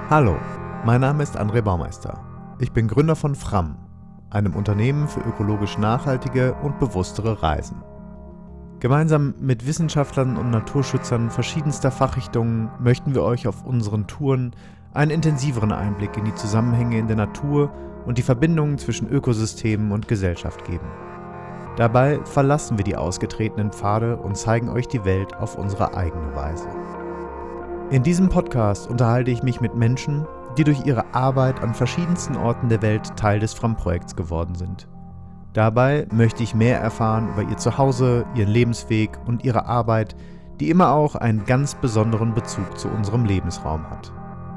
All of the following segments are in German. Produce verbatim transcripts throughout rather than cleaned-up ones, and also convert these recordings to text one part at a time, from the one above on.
Hallo, mein Name ist André Baumeister. Ich bin Gründer von Fram, einem Unternehmen für ökologisch nachhaltige und bewusstere Reisen. Gemeinsam mit Wissenschaftlern und Naturschützern verschiedenster Fachrichtungen möchten wir euch auf unseren Touren einen intensiveren Einblick in die Zusammenhänge in der Natur und die Verbindungen zwischen Ökosystemen und Gesellschaft geben. Dabei verlassen wir die ausgetretenen Pfade und zeigen euch die Welt auf unsere eigene Weise. In diesem Podcast unterhalte ich mich mit Menschen, die durch ihre Arbeit an verschiedensten Orten der Welt Teil des Fram-Projekts geworden sind. Dabei möchte ich mehr erfahren über ihr Zuhause, ihren Lebensweg und ihre Arbeit, die immer auch einen ganz besonderen Bezug zu unserem Lebensraum hat.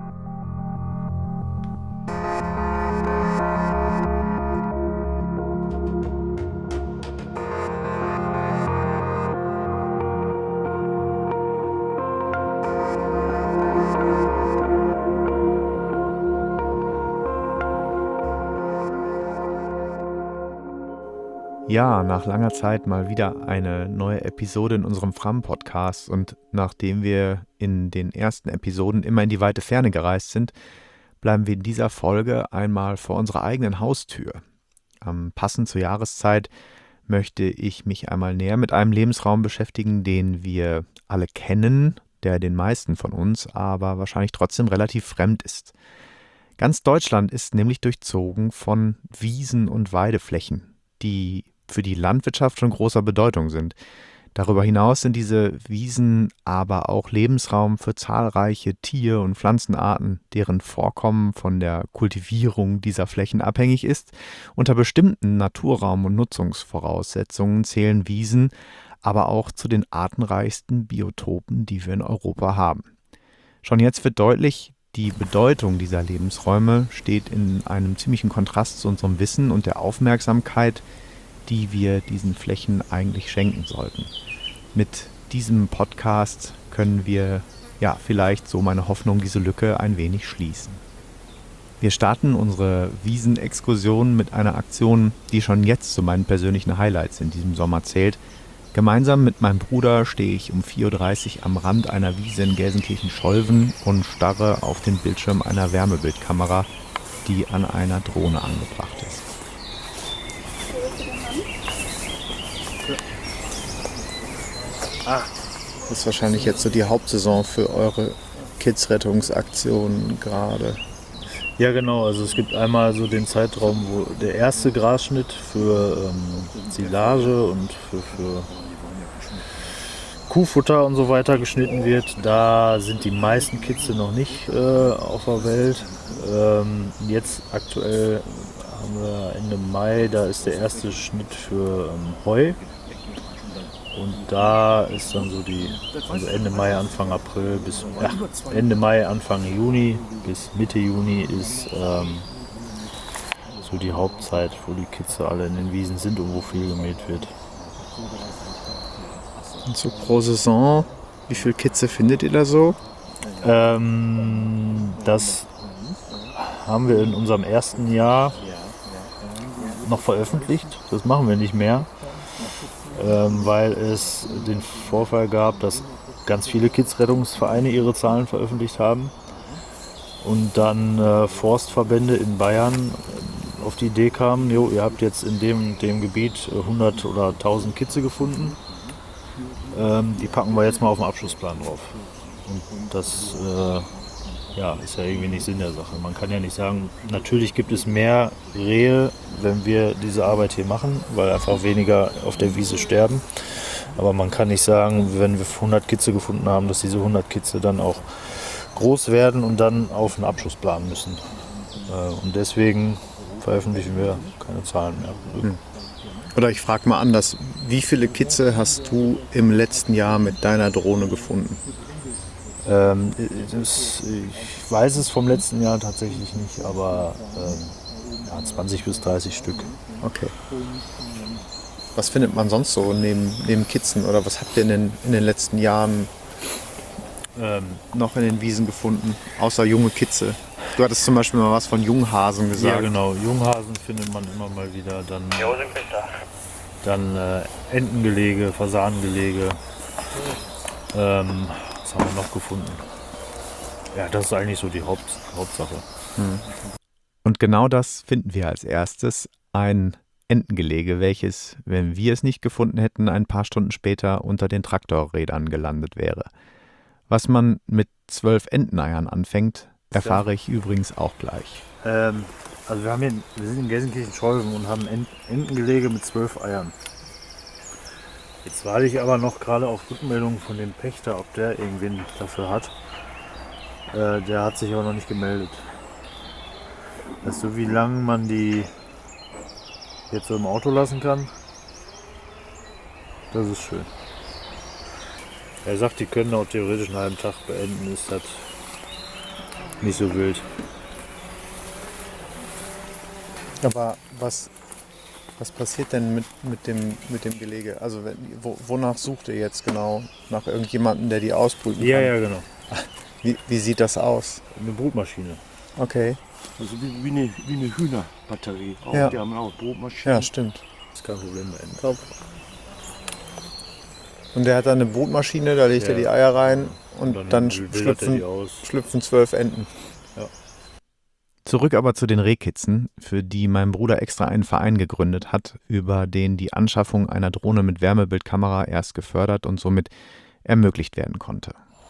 Ja, nach langer Zeit mal wieder eine neue Episode in unserem Fram-Podcast, und nachdem wir in den ersten Episoden immer in die weite Ferne gereist sind, bleiben wir in dieser Folge einmal vor unserer eigenen Haustür. Ähm, passend zur Jahreszeit möchte ich mich einmal näher mit einem Lebensraum beschäftigen, den wir alle kennen, der den meisten von uns aber wahrscheinlich trotzdem relativ fremd ist. Ganz Deutschland ist nämlich durchzogen von Wiesen und Weideflächen, die für die Landwirtschaft von großer Bedeutung sind. Darüber hinaus sind diese Wiesen aber auch Lebensraum für zahlreiche Tier- und Pflanzenarten, deren Vorkommen von der Kultivierung dieser Flächen abhängig ist. Unter bestimmten Naturraum- und Nutzungsvoraussetzungen zählen Wiesen aber auch zu den artenreichsten Biotopen, die wir in Europa haben. Schon jetzt wird deutlich, die Bedeutung dieser Lebensräume steht in einem ziemlichen Kontrast zu unserem Wissen und der Aufmerksamkeit, die wir diesen Flächen eigentlich schenken sollten. Mit diesem Podcast können wir, ja, vielleicht, so meine Hoffnung, diese Lücke ein wenig schließen. Wir starten unsere Wiesenexkursion mit einer Aktion, die schon jetzt zu meinen persönlichen Highlights in diesem Sommer zählt. Gemeinsam mit meinem Bruder stehe ich um vier Uhr dreißig am Rand einer Wiese in Gelsenkirchen-Scholven und starre auf den Bildschirm einer Wärmebildkamera, die an einer Drohne angebracht ist. Ah, das ist wahrscheinlich jetzt so die Hauptsaison für eure Kids-Rettungsaktionen gerade. Ja, genau. Also es gibt einmal so den Zeitraum, wo der erste Grasschnitt für ähm, Silage und für, für Kuhfutter und so weiter geschnitten wird. Da sind die meisten Kitze noch nicht äh, auf der Welt. Ähm, jetzt aktuell haben wir Ende Mai, da ist der erste Schnitt für ähm, Heu. Und da ist dann so die, also Ende Mai, Anfang April bis, ja, Ende Mai, Anfang Juni bis Mitte Juni ist ähm, so die Hauptzeit, wo die Kitze alle in den Wiesen sind und wo viel gemäht wird. Und so pro Saison, wie viel Kitze findet ihr da so? Ähm, das haben wir in unserem ersten Jahr noch veröffentlicht. Das machen wir nicht mehr. Ähm, weil es den Vorfall gab, dass ganz viele Kids-Rettungsvereine ihre Zahlen veröffentlicht haben und dann äh, Forstverbände in Bayern auf die Idee kamen, jo, ihr habt jetzt in dem, dem Gebiet hundert oder tausend Kitze gefunden, ähm, die packen wir jetzt mal auf den Abschlussplan drauf. Und das äh, ja, ist ja irgendwie nicht Sinn der Sache. Man kann ja nicht sagen, natürlich gibt es mehr Rehe, wenn wir diese Arbeit hier machen, weil einfach weniger auf der Wiese sterben. Aber man kann nicht sagen, wenn wir hundert Kitze gefunden haben, dass diese hundert Kitze dann auch groß werden und dann auf einen Abschlussplan müssen. Und deswegen veröffentlichen wir keine Zahlen mehr. Oder ich frage mal anders, wie viele Kitze hast du im letzten Jahr mit deiner Drohne gefunden? Ähm, das, ich weiß es vom letzten Jahr tatsächlich nicht, aber ähm, ja, zwanzig bis dreißig Stück. Okay. Was findet man sonst so neben, neben Kitzen, oder was habt ihr in den, in den letzten Jahren ähm, noch in den Wiesen gefunden, außer junge Kitze? Du hattest zum Beispiel mal was von Junghasen gesagt. Ja, genau, Junghasen findet man immer mal wieder, dann, dann äh, Ja, das ist eigentlich so die Haupt, Hauptsache. Hm. Und genau das finden wir als erstes. Ein Entengelege, welches, wenn wir es nicht gefunden hätten, ein paar Stunden später unter den Traktorrädern gelandet wäre. Was man mit zwölf Enteneiern anfängt, erfahre ich übrigens auch gleich. Ähm, also wir, haben hier, wir sind in Gelsenkirchen-Scholven und haben ein Entengelege mit zwölf Eiern. Jetzt warte ich aber noch gerade auf Rückmeldungen von dem Pächter, ob der irgendwen dafür hat. Äh, der hat sich aber noch nicht gemeldet. Weißt du, wie lange man die jetzt so im Auto lassen kann? Das ist schön. Er sagt, die können auch theoretisch einen halben Tag beenden, ist das nicht so wild. Aber was, was passiert denn mit, mit, dem, mit dem Gelege? Also wenn, wo, wonach sucht ihr jetzt genau? Nach irgendjemandem, der die ausbrüten kann? Ja, ja, genau. Wie, wie sieht das aus? Eine Brutmaschine. Okay. Also wie, wie, eine, wie eine Hühnerbatterie. Auch, Ja. Die haben auch Brotmaschinen. Ja, stimmt. Ist kein Problem beenden. Top. Und der hat dann eine Brutmaschine, da legt Ja. er die Eier rein und, Und dann, wildert er schlüpfen, die aus. schlüpfen zwölf Enten. Ja. Zurück aber zu den Rehkitzen, für die mein Bruder extra einen Verein gegründet hat, über den die Anschaffung einer Drohne mit Wärmebildkamera erst gefördert und somit ermöglicht werden konnte.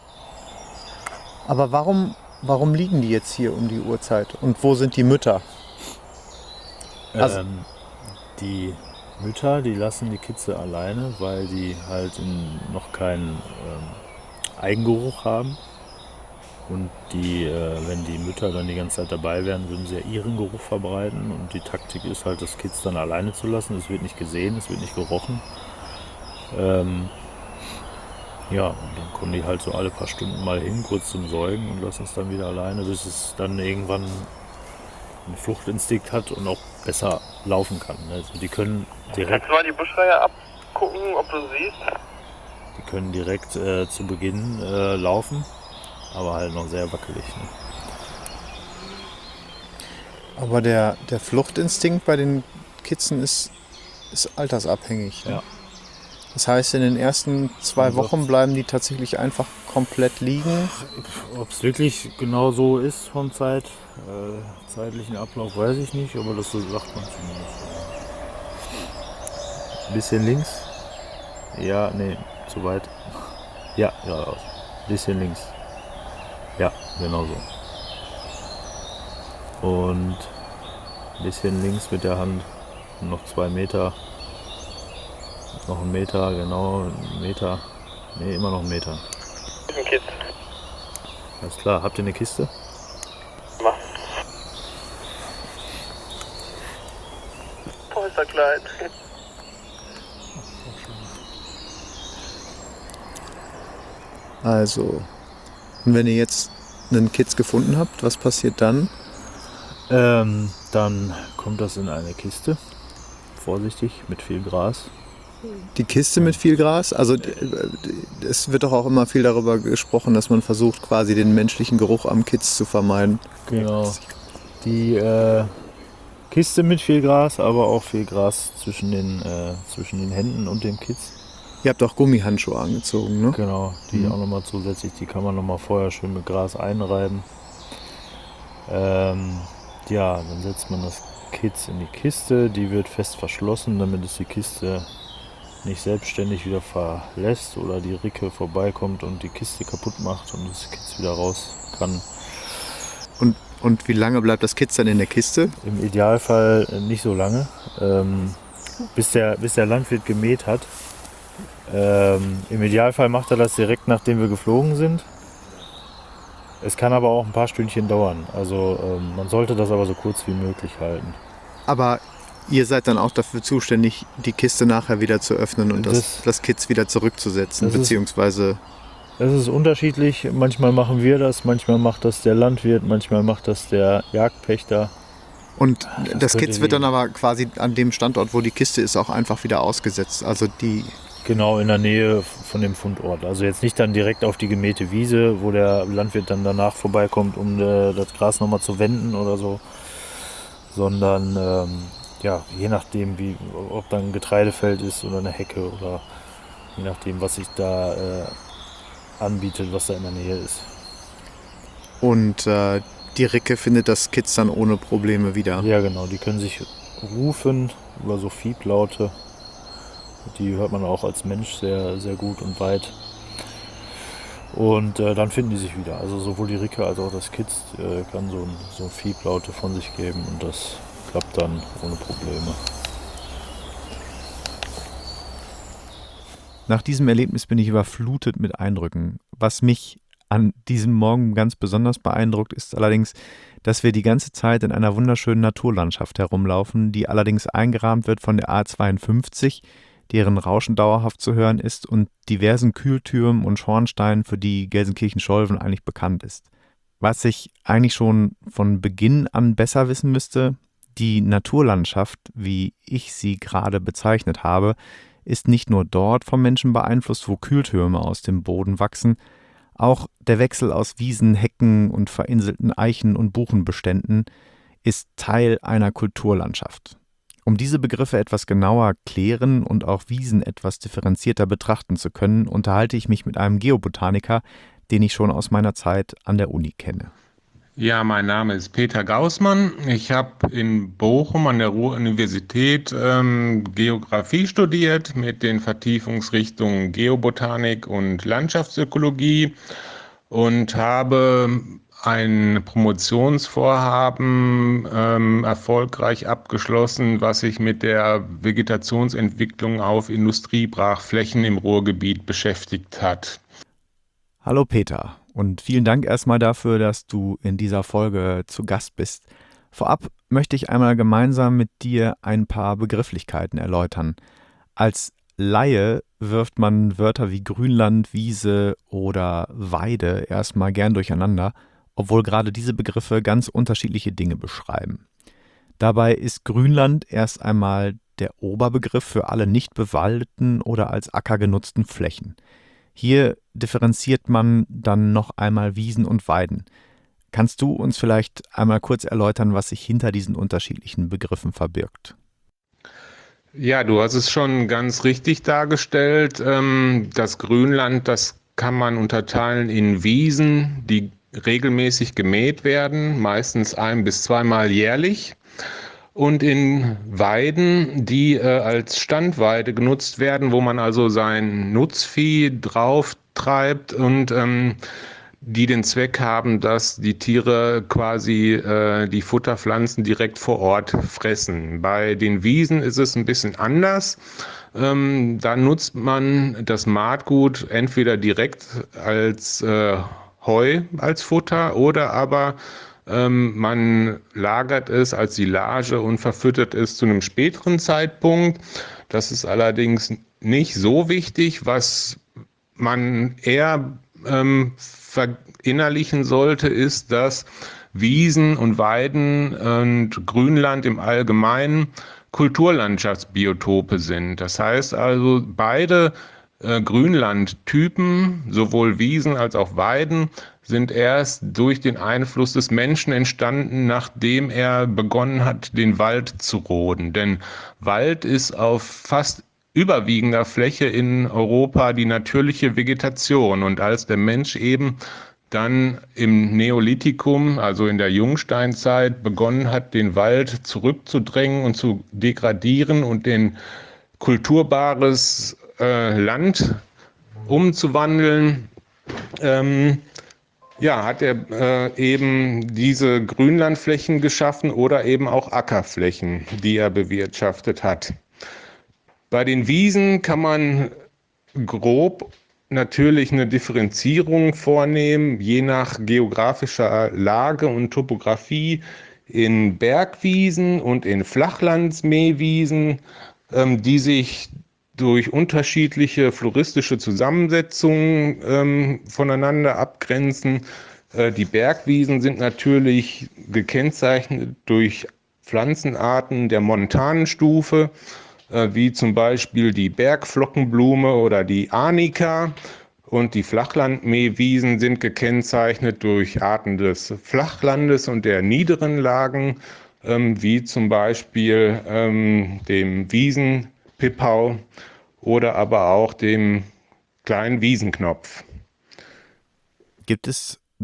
Aber warum, warum liegen die jetzt hier um die Uhrzeit? Und wo sind die Mütter? Also- ähm, die Mütter, die lassen die Kitze alleine, weil die halt in, noch keinen ähm, Eigengeruch haben. Und die, äh, wenn die Mütter dann die ganze Zeit dabei wären, würden sie ja ihren Geruch verbreiten. Und die Taktik ist halt, das Kitz dann alleine zu lassen. Es wird nicht gesehen, es wird nicht gerochen. Ähm, ja, und dann kommen die halt so alle paar Stunden mal hin, kurz zum Säugen und lassen es dann wieder alleine, bis es dann irgendwann einen Fluchtinstinkt hat und auch besser laufen kann. Also die können direkt, Kannst du mal die Buschreihe abgucken, ob du siehst? die können direkt äh, zu Beginn äh, laufen, aber halt noch sehr wackelig. Ne? Aber der, der Fluchtinstinkt bei den Kitzen ist, ist altersabhängig. Ne? Ja. Das heißt, in den ersten zwei Also- Wochen bleiben die tatsächlich einfach komplett liegen. Ob es wirklich genau so ist vom Zeit, äh, zeitlichen Ablauf, weiß ich nicht, aber das so sagt man zumindest. Ein bisschen links. Ja, nee, zu weit. Ja, geradeaus. Bisschen links. Ja, genau so. Und ein bisschen links mit der Hand. Noch zwei Meter. Noch ein Meter, genau, ein Meter. Nee, immer noch ein Meter. Ein Kitz. Alles klar, habt ihr eine Kiste? Mach. Boah, ist er klein. Also, und wenn ihr jetzt einen Kitz gefunden habt, was passiert dann? Ähm, dann kommt das in eine Kiste. Vorsichtig, mit viel Gras. Die Kiste mit viel Gras? Also d- d- es wird doch auch immer viel darüber gesprochen, dass man versucht, quasi den menschlichen Geruch am Kitz zu vermeiden. Genau. Die äh, Kiste mit viel Gras, aber auch viel Gras zwischen den, äh, zwischen den Händen und dem Kitz. Ihr habt auch Gummihandschuhe angezogen, ne? Genau, die Mhm. auch nochmal zusätzlich, die kann man nochmal vorher schön mit Gras einreiben. Ähm, ja, dann setzt man das Kitz in die Kiste, die wird fest verschlossen, damit es die Kiste nicht selbstständig wieder verlässt oder die Ricke vorbeikommt und die Kiste kaputt macht und das Kitz wieder raus kann. Und, und wie lange bleibt das Kitz dann in der Kiste? Im Idealfall nicht so lange, ähm, bis, der, bis der Landwirt gemäht hat. Ähm, Im Idealfall macht er das direkt nachdem wir geflogen sind. Es kann aber auch ein paar Stündchen dauern. Also ähm, man sollte das aber so kurz wie möglich halten. Aber ihr seid dann auch dafür zuständig, die Kiste nachher wieder zu öffnen und das, Das- das Kitz wieder zurückzusetzen, Das ist- beziehungsweise... Es ist unterschiedlich. Manchmal machen wir das, manchmal macht das der Landwirt, manchmal macht das der Jagdpächter. Und das das könnte Kitz wird dann liegen. aber quasi an dem Standort, wo die Kiste ist, auch einfach wieder ausgesetzt. Also die... Genau in der Nähe von dem Fundort. Also jetzt nicht dann direkt auf die gemähte Wiese, wo der Landwirt dann danach vorbeikommt, um äh, das Gras nochmal zu wenden oder so. Sondern ähm, ja, je nachdem, wie, ob da ein Getreidefeld ist oder eine Hecke oder je nachdem, was sich da äh, anbietet, was da in der Nähe ist. Und äh, die Ricke findet das Kitz dann ohne Probleme wieder. Ja, genau. Die können sich rufen über so Fieblaute. Die hört man auch als Mensch sehr, sehr gut und weit. Und äh, dann finden die sich wieder. Also sowohl die Ricke als auch das Kitz äh, kann so ein, so ein Fieblaute von sich geben und das klappt dann ohne Probleme. Nach diesem Erlebnis bin ich überflutet mit Eindrücken. Was mich an diesem Morgen ganz besonders beeindruckt, ist allerdings, dass wir die ganze Zeit in einer wunderschönen Naturlandschaft herumlaufen, die allerdings eingerahmt wird von der A zweiundfünfzig, deren Rauschen dauerhaft zu hören ist, und diversen Kühltürmen und Schornsteinen, für die Gelsenkirchen-Scholven eigentlich bekannt ist. Was ich eigentlich schon von Beginn an besser wissen müsste: die Naturlandschaft, wie ich sie gerade bezeichnet habe, ist nicht nur dort vom Menschen beeinflusst, wo Kühltürme aus dem Boden wachsen. Auch der Wechsel aus Wiesen, Hecken und verinselten Eichen- und Buchenbeständen ist Teil einer Kulturlandschaft. Um diese Begriffe etwas genauer klären und auch Wiesen etwas differenzierter betrachten zu können, unterhalte ich mich mit einem Geobotaniker, den ich schon aus meiner Zeit an der Uni kenne. Ja, mein Name ist Peter Gaußmann. Ich habe in Bochum an der Ruhr-Universität ähm, Geografie studiert mit den Vertiefungsrichtungen Geobotanik und Landschaftsökologie und habe ein Promotionsvorhaben ähm, erfolgreich abgeschlossen, was sich mit der Vegetationsentwicklung auf Industriebrachflächen im Ruhrgebiet beschäftigt hat. Hallo Peter und vielen Dank erstmal dafür, dass du in dieser Folge zu Gast bist. Vorab möchte ich einmal gemeinsam mit dir ein paar Begrifflichkeiten erläutern. Als Laie wirft man Wörter wie Grünland, Wiese oder Weide erstmal gern durcheinander, obwohl gerade diese Begriffe ganz unterschiedliche Dinge beschreiben. Dabei ist Grünland erst einmal der Oberbegriff für alle nicht bewaldeten oder als Acker genutzten Flächen. Hier differenziert man dann noch einmal Wiesen und Weiden. Kannst du uns vielleicht einmal kurz erläutern, was sich hinter diesen unterschiedlichen Begriffen verbirgt? Ja, du hast es schon ganz richtig dargestellt. Das Grünland, das kann man unterteilen in Wiesen, die regelmäßig gemäht werden, meistens ein- bis zweimal jährlich. Und in Weiden, die äh, als Standweide genutzt werden, wo man also sein Nutzvieh drauf treibt und ähm, die den Zweck haben, dass die Tiere quasi äh, die Futterpflanzen direkt vor Ort fressen. Bei den Wiesen ist es ein bisschen anders. Ähm, da nutzt man das Maatgut entweder direkt als äh, Heu als Futter oder aber Ähm, man lagert es als Silage und verfüttert es zu einem späteren Zeitpunkt. Das ist allerdings nicht so wichtig. Was man eher ähm, verinnerlichen sollte, ist, dass Wiesen und Weiden und Grünland im Allgemeinen Kulturlandschaftsbiotope sind. Das heißt also, beide äh, Grünlandtypen, sowohl Wiesen als auch Weiden, sind erst durch den Einfluss des Menschen entstanden, nachdem er begonnen hat, den Wald zu roden. Denn Wald ist auf fast überwiegender Fläche in Europa die natürliche Vegetation. Und als der Mensch eben dann im Neolithikum, also in der Jungsteinzeit, begonnen hat, den Wald zurückzudrängen und zu degradieren und den kulturbares äh, Land umzuwandeln, ähm, ja, hat er äh, eben diese Grünlandflächen geschaffen oder eben auch Ackerflächen, die er bewirtschaftet hat. Bei den Wiesen kann man grob natürlich eine Differenzierung vornehmen, je nach geografischer Lage und Topographie, in Bergwiesen und in Flachlandsmähwiesen, ähm, die sich durch unterschiedliche floristische Zusammensetzungen ähm, voneinander abgrenzen. Äh, die Bergwiesen sind natürlich gekennzeichnet durch Pflanzenarten der Montanenstufe, äh, wie zum Beispiel die Bergflockenblume oder die Arnika. Und die Flachlandmähwiesen sind gekennzeichnet durch Arten des Flachlandes und der niederen Lagen, ähm, wie zum Beispiel ähm, dem Wiesenpipau oder aber auch dem kleinen Wiesenknopf. Gibt es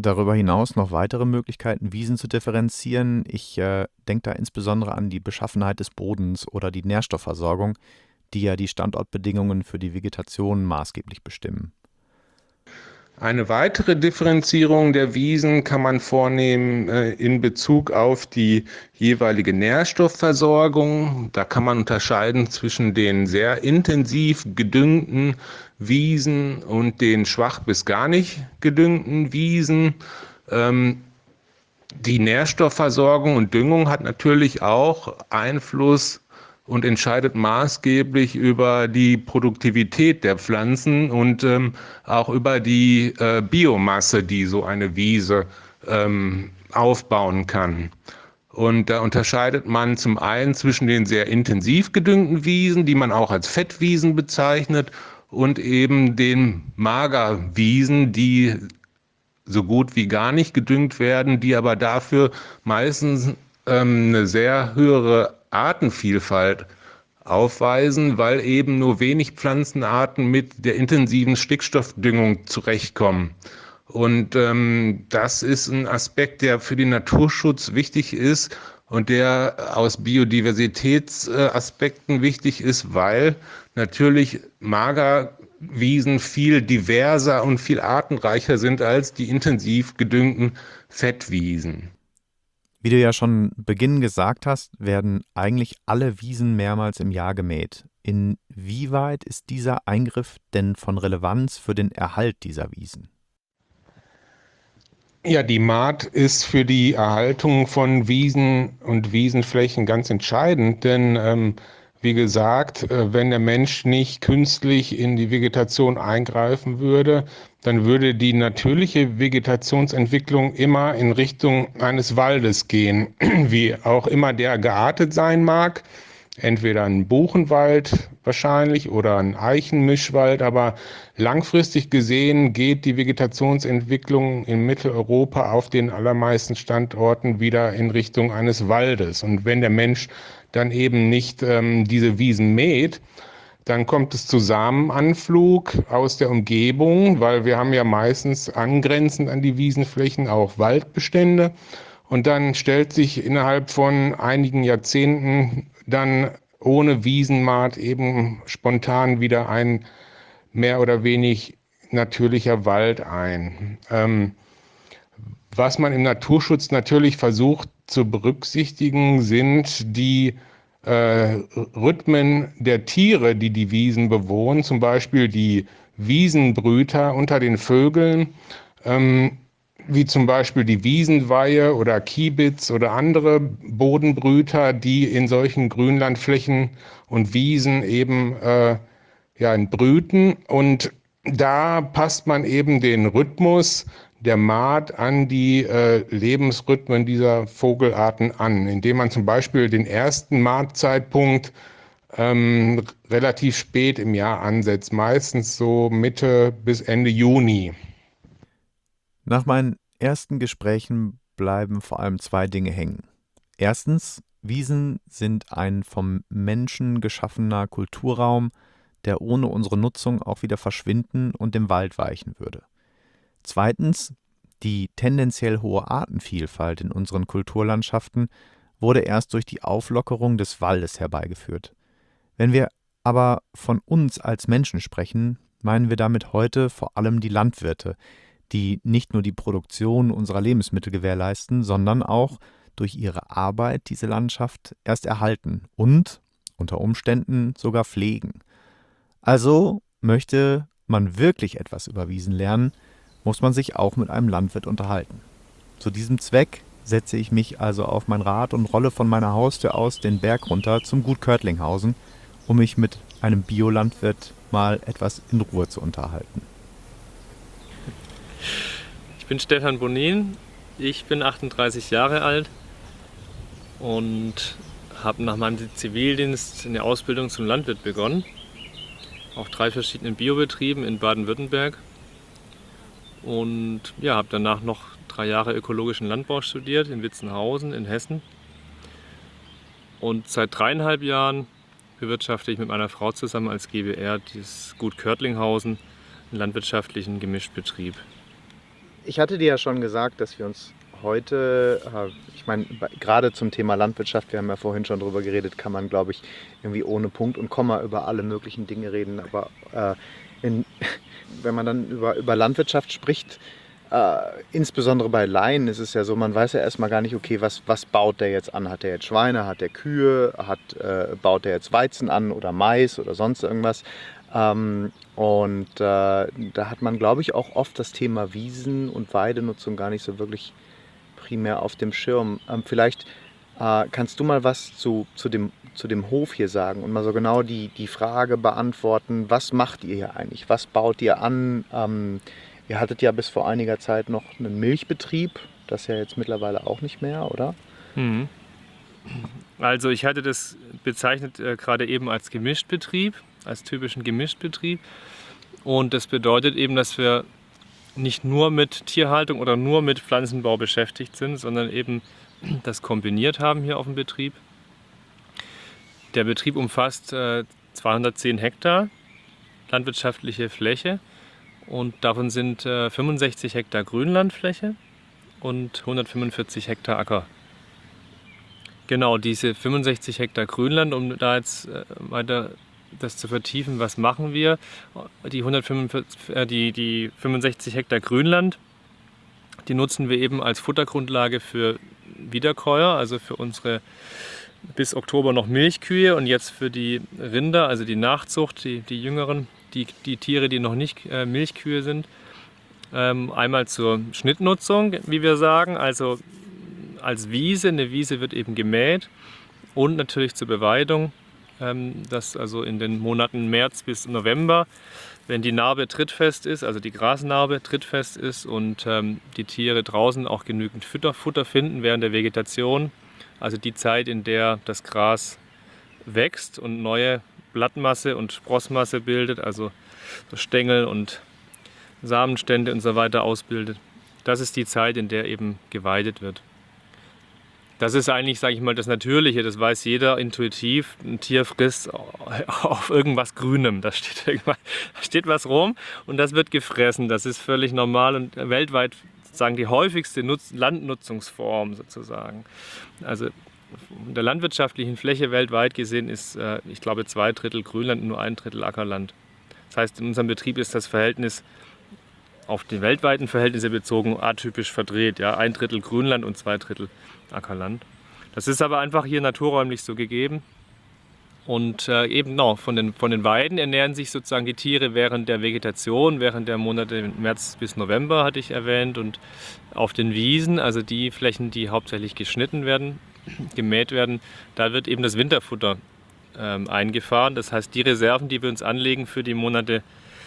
darüber hinaus noch weitere Möglichkeiten, Wiesen zu differenzieren? Ich äh, denke da insbesondere an die Beschaffenheit des Bodens oder die Nährstoffversorgung, die ja die Standortbedingungen für die Vegetation maßgeblich bestimmen. Eine weitere Differenzierung der Wiesen kann man vornehmen äh, in Bezug auf die jeweilige Nährstoffversorgung. Da kann man unterscheiden zwischen den sehr intensiv gedüngten Wiesen und den schwach bis gar nicht gedüngten Wiesen. Ähm, die Nährstoffversorgung und Düngung hat natürlich auch Einfluss und entscheidet maßgeblich über die Produktivität der Pflanzen und ähm, auch über die äh, Biomasse, die so eine Wiese ähm, aufbauen kann. Und da unterscheidet man zum einen zwischen den sehr intensiv gedüngten Wiesen, die man auch als Fettwiesen bezeichnet, und eben den Magerwiesen, die so gut wie gar nicht gedüngt werden, die aber dafür meistens ähm, eine sehr höhere Artenvielfalt aufweisen, weil eben nur wenig Pflanzenarten mit der intensiven Stickstoffdüngung zurechtkommen. Und ähm, das ist ein Aspekt, der für den Naturschutz wichtig ist und der aus Biodiversitätsaspekten wichtig ist, weil natürlich Magerwiesen viel diverser und viel artenreicher sind als die intensiv gedüngten Fettwiesen. Wie du ja schon Beginn gesagt hast, werden eigentlich alle Wiesen mehrmals im Jahr gemäht. Inwieweit ist dieser Eingriff denn von Relevanz für den Erhalt dieser Wiesen? Ja, die Maat ist für die Erhaltung von Wiesen und Wiesenflächen ganz entscheidend, denn ähm, wie gesagt, äh, wenn der Mensch nicht künstlich in die Vegetation eingreifen würde, dann würde die natürliche Vegetationsentwicklung immer in Richtung eines Waldes gehen, wie auch immer der geartet sein mag. Entweder ein Buchenwald wahrscheinlich oder ein Eichenmischwald, aber langfristig gesehen geht die Vegetationsentwicklung in Mitteleuropa auf den allermeisten Standorten wieder in Richtung eines Waldes. Und wenn der Mensch dann eben nicht ähm, diese Wiesen mäht, dann kommt es zu Samenanflug aus der Umgebung, weil wir haben ja meistens angrenzend an die Wiesenflächen auch Waldbestände. Und dann stellt sich innerhalb von einigen Jahrzehnten dann ohne Wiesenmaat eben spontan wieder ein mehr oder wenig natürlicher Wald ein. Ähm, was man im Naturschutz natürlich versucht zu berücksichtigen, sind die äh, Rhythmen der Tiere, die die Wiesen bewohnen, zum Beispiel die Wiesenbrüter unter den Vögeln, ähm, wie zum Beispiel die Wiesenweihe oder Kiebitz oder andere Bodenbrüter, die in solchen Grünlandflächen und Wiesen eben äh, ja, brüten. Und da passt man eben den Rhythmus der Maat an die äh, Lebensrhythmen dieser Vogelarten an, indem man zum Beispiel den ersten Maatzeitpunkt ähm, relativ spät im Jahr ansetzt, meistens so Mitte bis Ende Juni. Nach meinen ersten Gesprächen bleiben vor allem zwei Dinge hängen. Erstens, Wiesen sind ein vom Menschen geschaffener Kulturraum, der ohne unsere Nutzung auch wieder verschwinden und dem Wald weichen würde. Zweitens, die tendenziell hohe Artenvielfalt in unseren Kulturlandschaften wurde erst durch die Auflockerung des Waldes herbeigeführt. Wenn wir aber von uns als Menschen sprechen, meinen wir damit heute vor allem die Landwirte, die nicht nur die Produktion unserer Lebensmittel gewährleisten, sondern auch durch ihre Arbeit diese Landschaft erst erhalten und unter Umständen sogar pflegen. Also möchte man wirklich etwas über Wiesen lernen, muss man sich auch mit einem Landwirt unterhalten. Zu diesem Zweck setze ich mich also auf mein Rad und rolle von meiner Haustür aus den Berg runter zum Gut Körtlinghausen, um mich mit einem Biolandwirt mal etwas in Ruhe zu unterhalten. Ich bin Stefan Bonin, ich bin achtunddreißig Jahre alt und habe nach meinem Zivildienst eine Ausbildung zum Landwirt begonnen. Auf drei verschiedenen Biobetrieben in Baden-Württemberg. Und ja, habe danach noch drei Jahre ökologischen Landbau studiert in Witzenhausen in Hessen. Und seit dreieinhalb Jahren bewirtschafte ich mit meiner Frau zusammen als G b R das Gut Körtlinghausen, einen landwirtschaftlichen Gemischtbetrieb. ich hatte dir ja schon gesagt, dass wir uns heute, äh, ich meine, gerade zum Thema Landwirtschaft, wir haben ja vorhin schon drüber geredet, kann man, glaube ich, irgendwie ohne Punkt und Komma über alle möglichen Dinge reden. Aber äh, in, wenn man dann über, über Landwirtschaft spricht, äh, insbesondere bei Laien ist es ja so, man weiß ja erstmal gar nicht, okay, was, was baut der jetzt an? Hat der jetzt Schweine, hat der Kühe, hat, äh, baut der jetzt Weizen an oder Mais oder sonst irgendwas? Ähm, und äh, da hat man, glaube ich, auch oft das Thema Wiesen- und Weidenutzung gar nicht so wirklich primär auf dem Schirm. Ähm, vielleicht äh, kannst du mal was zu, zu, dem, zu dem Hof hier sagen und mal so genau die, die Frage beantworten, was macht ihr hier eigentlich? Was baut ihr an? Ähm, ihr hattet ja bis vor einiger Zeit noch einen Milchbetrieb, das ja jetzt mittlerweile auch nicht mehr, oder? Mhm. Also ich hatte das bezeichnet äh, gerade eben als Gemischtbetrieb, als typischen Gemischtbetrieb. Und das bedeutet eben, dass wir nicht nur mit Tierhaltung oder nur mit Pflanzenbau beschäftigt sind, sondern eben das kombiniert haben hier auf dem Betrieb. Der Betrieb umfasst äh, zweihundertzehn Hektar landwirtschaftliche Fläche und davon sind äh, fünfundsechzig Hektar Grünlandfläche und hundertfünfundvierzig Hektar Acker. Genau, diese fünfundsechzig Hektar Grünland, um da jetzt äh, weiter das zu vertiefen, was machen wir? Die, hundertfünfundvierzig, äh, die, die fünfundsechzig Hektar Grünland, die nutzen wir eben als Futtergrundlage für Wiederkäuer, also für unsere bis Oktober noch Milchkühe und jetzt für die Rinder, also die Nachzucht, die, die jüngeren, die, die Tiere, die noch nicht äh, Milchkühe sind. Ähm, einmal zur Schnittnutzung, wie wir sagen, also als Wiese, eine Wiese wird eben gemäht und natürlich zur Beweidung. Das also in den Monaten März bis November, wenn die Narbe trittfest ist, also die Grasnarbe trittfest ist und ähm, die Tiere draußen auch genügend Futter, Futter finden während der Vegetation, also die Zeit, in der das Gras wächst und neue Blattmasse und Sprossmasse bildet, also so Stängel und Samenstände und so weiter ausbildet. Das ist die Zeit, in der eben geweidet wird. Das ist eigentlich, sage ich mal, das Natürliche, das weiß jeder intuitiv. Ein Tier frisst auf irgendwas Grünem, da steht, irgendwas, da steht was rum und das wird gefressen. Das ist völlig normal und weltweit sozusagen die häufigste Nutz- Landnutzungsform sozusagen. Also in der landwirtschaftlichen Fläche weltweit gesehen ist, äh, ich glaube, zwei Drittel Grünland und nur ein Drittel Ackerland. Das heißt, in unserem Betrieb ist das Verhältnis auf die weltweiten Verhältnisse bezogen atypisch verdreht. Ja? Ein Drittel Grünland und zwei Drittel Ackerland. Das ist aber einfach hier naturräumlich so gegeben. Und äh, eben no, von, den, von den Weiden ernähren sich sozusagen die Tiere während der Vegetation, während der Monate März bis November, hatte ich erwähnt. Und auf den Wiesen, also die Flächen, die hauptsächlich geschnitten werden, gemäht werden, da wird eben das Winterfutter ähm, eingefahren. Das heißt, die Reserven, die wir uns anlegen für die Monate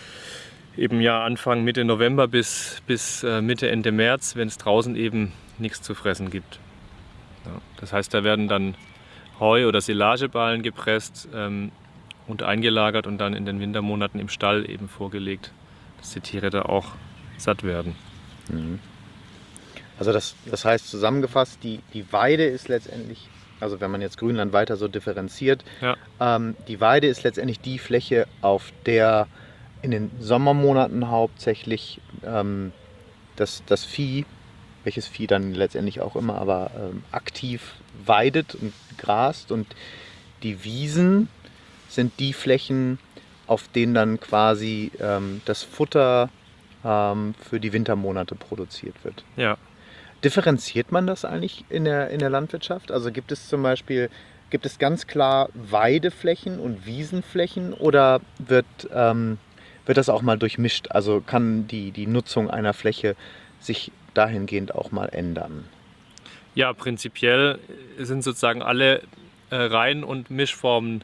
eben ja Anfang, Mitte November bis, bis äh, Mitte, Ende März, wenn es draußen eben nichts zu fressen gibt. Ja, das heißt, da werden dann Heu- oder Silageballen gepresst ähm, und eingelagert und dann in den Wintermonaten im Stall eben vorgelegt, dass die Tiere da auch satt werden. Mhm. Also das, das heißt zusammengefasst, die, die Weide ist letztendlich, also wenn man jetzt Grünland weiter so differenziert, ja. ähm, die Weide ist letztendlich die Fläche, auf der in den Sommermonaten hauptsächlich ähm, das, das Vieh, welches Vieh dann letztendlich auch immer, aber ähm, aktiv weidet und grast. Und die Wiesen sind die Flächen, auf denen dann quasi ähm, das Futter ähm, für die Wintermonate produziert wird. Ja. Differenziert man das eigentlich in der, in der Landwirtschaft? Also gibt es zum Beispiel, gibt es ganz klar Weideflächen und Wiesenflächen oder wird, ähm, wird das auch mal durchmischt? Also kann die, die Nutzung einer Fläche sich dahingehend auch mal ändern? Ja, prinzipiell sind sozusagen alle äh, Reihen- und Mischformen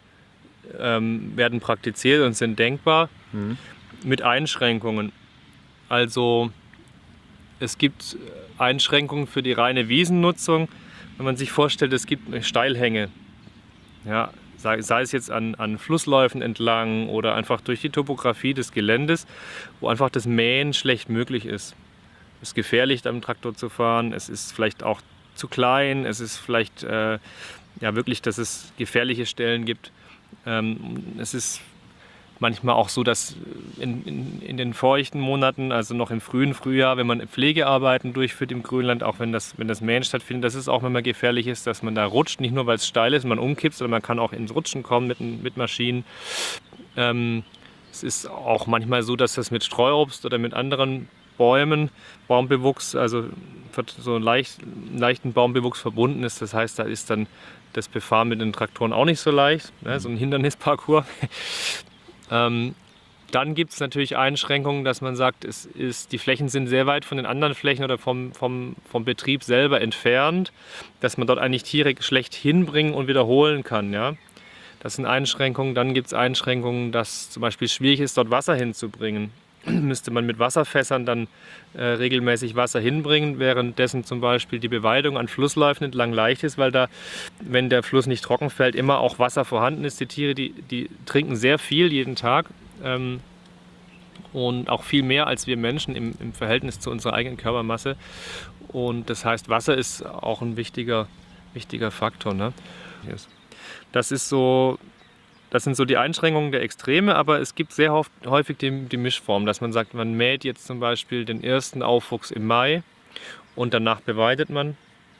ähm, werden praktiziert und sind denkbar, Mhm. mit Einschränkungen. Also es gibt Einschränkungen für die reine Wiesennutzung, wenn man sich vorstellt, es gibt Steilhänge, ja, sei, sei es jetzt an, an Flussläufen entlang oder einfach durch die Topografie des Geländes, wo einfach das Mähen schlecht möglich ist. Es ist gefährlich, am Traktor zu fahren, es ist vielleicht auch zu klein, es ist vielleicht äh, ja, wirklich, dass es gefährliche Stellen gibt. Ähm, es ist manchmal auch so, dass in, in, in den feuchten Monaten, also noch im frühen Frühjahr, wenn man Pflegearbeiten durchführt im Grünland, auch wenn das, wenn das Mähen stattfindet, dass es auch manchmal gefährlich ist, dass man da rutscht, nicht nur weil es steil ist und man umkippt, sondern man kann auch ins Rutschen kommen mit, mit Maschinen. Ähm, es ist auch manchmal so, dass das mit Streuobst oder mit anderen Bäumen, Baumbewuchs, also so leicht, leichten Baumbewuchs verbunden ist. Das heißt, da ist dann das Befahren mit den Traktoren auch nicht so leicht, ne, so ein Hindernisparcours. ähm, dann gibt es natürlich Einschränkungen, dass man sagt, es ist, die Flächen sind sehr weit von den anderen Flächen oder vom, vom, vom Betrieb selber entfernt, dass man dort eigentlich Tiere schlecht hinbringen und wiederholen kann. Ja? Das sind Einschränkungen. Dann gibt es Einschränkungen, dass zum Beispiel schwierig ist, dort Wasser hinzubringen. Müsste man mit Wasserfässern dann äh, regelmäßig Wasser hinbringen, währenddessen zum Beispiel die Beweidung an Flussläufen entlang leicht ist, weil da, wenn der Fluss nicht trocken fällt, immer auch Wasser vorhanden ist. Die Tiere, die, die trinken sehr viel jeden Tag ähm, und auch viel mehr als wir Menschen im, im Verhältnis zu unserer eigenen Körpermasse. Und das heißt, Wasser ist auch ein wichtiger, wichtiger Faktor. Ne? Das ist so... Das sind so die Einschränkungen der Extreme, aber es gibt sehr häufig die, die Mischform, dass man sagt, man mäht jetzt zum Beispiel den ersten Aufwuchs im Mai und danach beweidet man.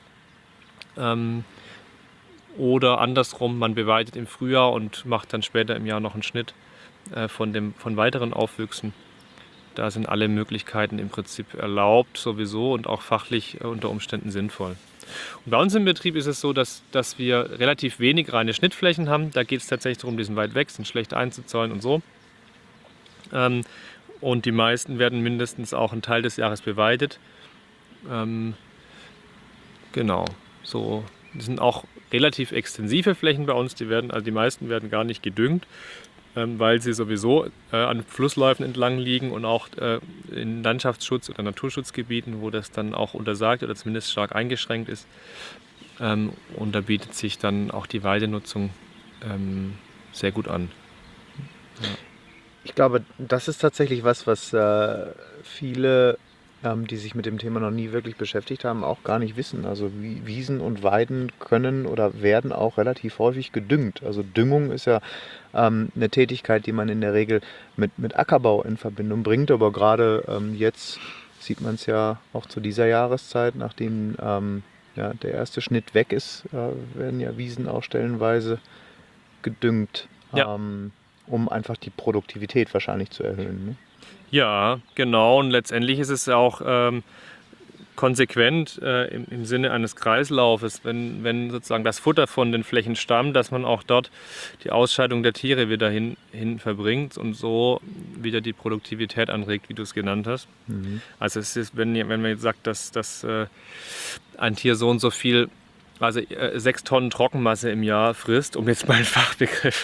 Ähm, oder andersrum, man beweidet im Frühjahr und macht dann später im Jahr noch einen Schnitt äh, von, dem, von weiteren Aufwüchsen. Da sind alle Möglichkeiten im Prinzip erlaubt sowieso und auch fachlich äh, unter Umständen sinnvoll. Und bei uns im Betrieb ist es so, dass, dass wir relativ wenig reine Schnittflächen haben. Da geht es tatsächlich darum, die sind weit weg, sind schlecht einzuzäunen und so. Ähm, und die meisten werden mindestens auch einen Teil des Jahres beweidet. Ähm, genau, so. Die sind auch relativ extensive Flächen bei uns. Die, werden, also die meisten werden gar nicht gedüngt, ähm, weil sie sowieso äh, an Flussläufen entlang liegen und auch äh, in Landschaftsschutz- oder Naturschutzgebieten, wo das dann auch untersagt oder zumindest stark eingeschränkt ist. Ähm, und da bietet sich dann auch die Weidenutzung ähm, sehr gut an. Ja. Ich glaube, das ist tatsächlich was, was äh, viele, ähm, die sich mit dem Thema noch nie wirklich beschäftigt haben, auch gar nicht wissen. Also Wiesen und Weiden können oder werden auch relativ häufig gedüngt. Also Düngung ist ja ähm, eine Tätigkeit, die man in der Regel mit, mit Ackerbau in Verbindung bringt. Aber gerade ähm, jetzt sieht man es ja auch zu dieser Jahreszeit, nachdem ähm, ja, der erste Schnitt weg ist, äh, werden ja Wiesen auch stellenweise gedüngt. Ja. Ähm, um einfach die Produktivität wahrscheinlich zu erhöhen. Ne? Ja, genau. Und letztendlich ist es auch ähm, konsequent äh, im, im Sinne eines Kreislaufes, wenn, wenn sozusagen das Futter von den Flächen stammt, dass man auch dort die Ausscheidung der Tiere wieder hin, hin verbringt und so wieder die Produktivität anregt, wie du es genannt hast. Mhm. Also es ist, wenn, wenn man jetzt sagt, dass, dass äh, ein Tier so und so viel, also äh, sechs Tonnen Trockenmasse im Jahr frisst, um jetzt mal einen Fachbegriff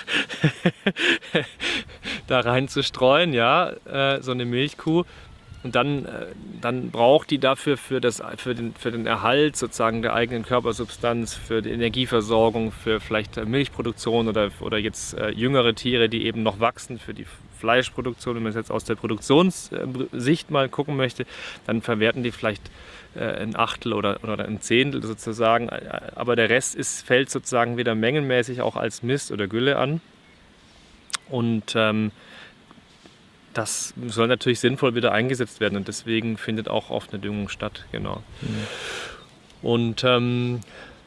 da rein zu streuen, ja, äh, so eine Milchkuh. Und dann, äh, dann braucht die dafür für, das, für, den, für den Erhalt sozusagen der eigenen Körpersubstanz, für die Energieversorgung, für vielleicht Milchproduktion oder, oder jetzt äh, jüngere Tiere, die eben noch wachsen, für die Fleischproduktion, wenn man es jetzt aus der Produktionssicht mal gucken möchte, dann verwerten die vielleicht ein Achtel oder, oder ein Zehntel sozusagen, aber der Rest ist, fällt sozusagen wieder mengenmäßig auch als Mist oder Gülle an und ähm, das soll natürlich sinnvoll wieder eingesetzt werden und deswegen findet auch oft eine Düngung statt, genau. Mhm. Und ähm,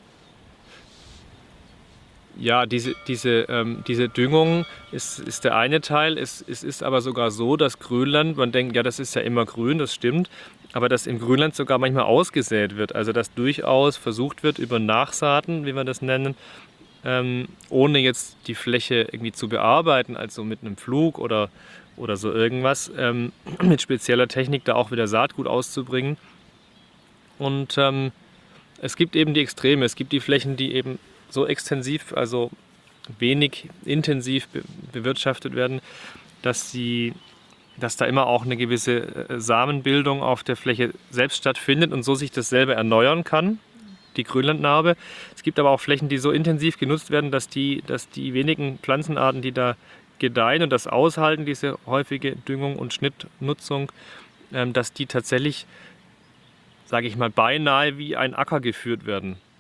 ja, diese, diese, ähm, diese Düngung ist, ist der eine Teil. Es, es ist aber sogar so, dass Grünland, man denkt, ja, das ist ja immer grün, das stimmt, aber dass im Grünland sogar manchmal ausgesät wird. Also dass durchaus versucht wird, über Nachsaaten, wie wir das nennen, ähm, ohne jetzt die Fläche irgendwie zu bearbeiten, also mit einem Pflug oder, oder so irgendwas, ähm, mit spezieller Technik da auch wieder Saatgut auszubringen. Und ähm, es gibt eben die Extreme, es gibt die Flächen, die eben so extensiv, also wenig intensiv be- bewirtschaftet werden, dass, sie, dass da immer auch eine gewisse äh, Samenbildung auf der Fläche selbst stattfindet und so sich das selber erneuern kann, die Grünlandnarbe. Es gibt aber auch Flächen, die so intensiv genutzt werden, dass die, dass die wenigen Pflanzenarten, die da gedeihen und das aushalten, diese häufige Düngung und Schnittnutzung, ähm, dass die tatsächlich, sage ich mal, beinahe wie ein Acker geführt werden.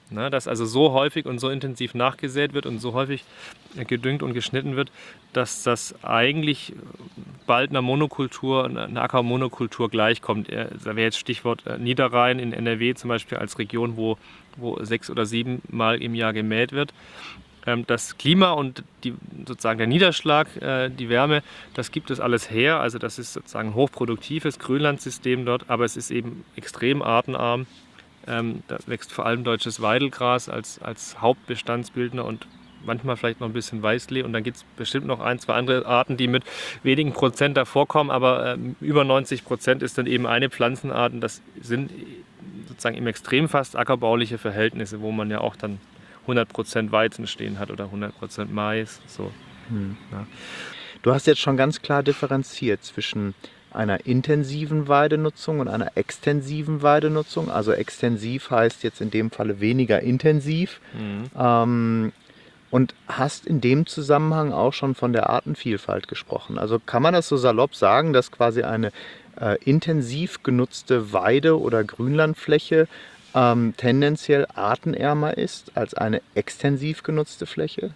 Ne, dass also so häufig und so intensiv nachgesät wird und so häufig gedüngt und geschnitten wird, dass das eigentlich bald einer Monokultur, einer Ackermonokultur gleichkommt. Da wäre jetzt Stichwort Niederrhein in N R W zum Beispiel als Region, wo, wo sechs oder sieben Mal im Jahr gemäht wird. Das Klima und die, sozusagen der Niederschlag, die Wärme, das gibt es alles her. Also das ist sozusagen ein hochproduktives Grünlandsystem dort, aber es ist eben extrem artenarm. Ähm, da wächst vor allem deutsches Weidelgras als, als Hauptbestandsbildner und manchmal vielleicht noch ein bisschen Weißklee. Und dann gibt es bestimmt noch ein, zwei andere Arten, die mit wenigen Prozent davor kommen, aber ähm, über neunzig Prozent ist dann eben eine Pflanzenart. Und das sind sozusagen im Extrem fast ackerbauliche Verhältnisse, wo man ja auch dann hundert Prozent Weizen stehen hat oder hundert Prozent Mais. So. Hm. Ja. Du hast jetzt schon ganz klar differenziert zwischen einer intensiven Weidenutzung und einer extensiven Weidenutzung. Also extensiv heißt jetzt in dem Falle weniger intensiv. Mhm. Ähm, und hast in dem Zusammenhang auch schon von der Artenvielfalt gesprochen. Also kann man das so salopp sagen, dass quasi eine äh, intensiv genutzte Weide- oder Grünlandfläche ähm, tendenziell artenärmer ist als eine extensiv genutzte Fläche?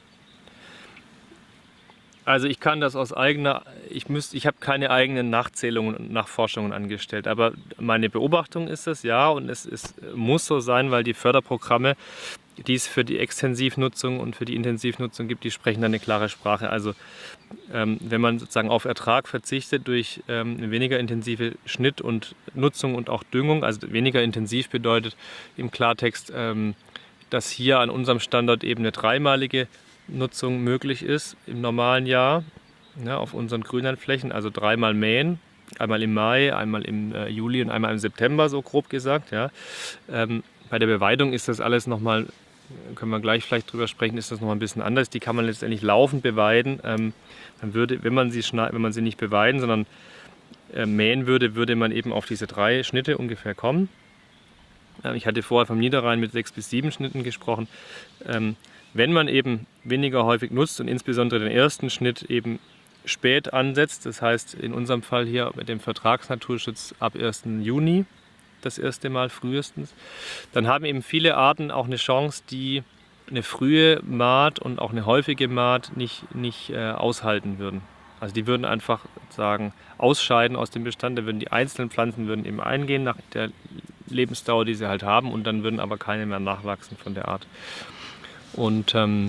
Also ich kann das aus eigener, ich müsste, ich habe keine eigenen Nachzählungen und Nachforschungen angestellt, aber meine Beobachtung ist es, ja, und es, es muss so sein, weil die Förderprogramme, die es für die Extensivnutzung und für die Intensivnutzung gibt, die sprechen dann eine klare Sprache. Also ähm, wenn man sozusagen auf Ertrag verzichtet durch ähm, eine weniger intensive Schnitt und Nutzung und auch Düngung, also weniger intensiv bedeutet im Klartext, ähm, dass hier an unserem Standort eben eine dreimalige Nutzung möglich ist im normalen Jahr, ja, auf unseren Grünlandflächen, also dreimal mähen, einmal im Mai, einmal im äh, Juli und einmal im September, so grob gesagt. Ja. Ähm, bei der Beweidung ist das alles nochmal, können wir gleich vielleicht drüber sprechen, ist das nochmal ein bisschen anders. Die kann man letztendlich laufend beweiden. Ähm, man würde, wenn man sie wenn man sie nicht beweiden, sondern äh, mähen würde, würde man eben auf diese drei Schnitte ungefähr kommen. Ähm, ich hatte vorher vom Niederrhein mit sechs bis sieben Schnitten gesprochen. Ähm, Wenn man eben weniger häufig nutzt und insbesondere den ersten Schnitt eben spät ansetzt, das heißt in unserem Fall hier mit dem Vertragsnaturschutz ab ersten Juni, das erste Mal frühestens, dann haben eben viele Arten auch eine Chance, die eine frühe Maat und auch eine häufige Maat nicht, nicht äh, aushalten würden. Also die würden einfach sagen, ausscheiden aus dem Bestand, da würden die einzelnen Pflanzen würden eben eingehen nach der Lebensdauer, die sie halt haben, und dann würden aber keine mehr nachwachsen von der Art. Und ähm,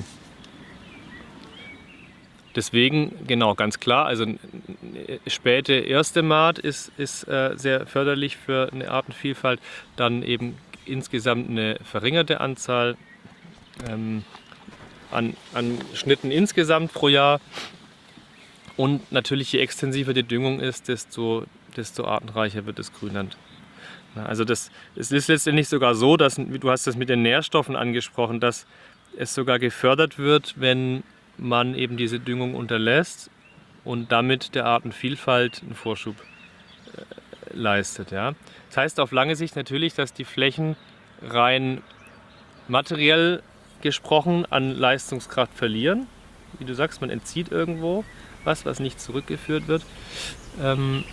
deswegen, genau, ganz klar, also eine späte erste Maat ist, ist äh, sehr förderlich für eine Artenvielfalt. Dann eben insgesamt eine verringerte Anzahl ähm, an, an Schnitten insgesamt pro Jahr. Und natürlich, je extensiver die Düngung ist, desto, desto artenreicher wird das Grünland. Also das, es ist letztendlich sogar so, dass, du hast das mit den Nährstoffen angesprochen, dass es sogar gefördert wird, wenn man eben diese Düngung unterlässt und damit der Artenvielfalt einen Vorschub äh, leistet. Ja. Das heißt auf lange Sicht natürlich, dass die Flächen rein materiell gesprochen an Leistungskraft verlieren. Wie du sagst, man entzieht irgendwo was, was nicht zurückgeführt wird. Ähm,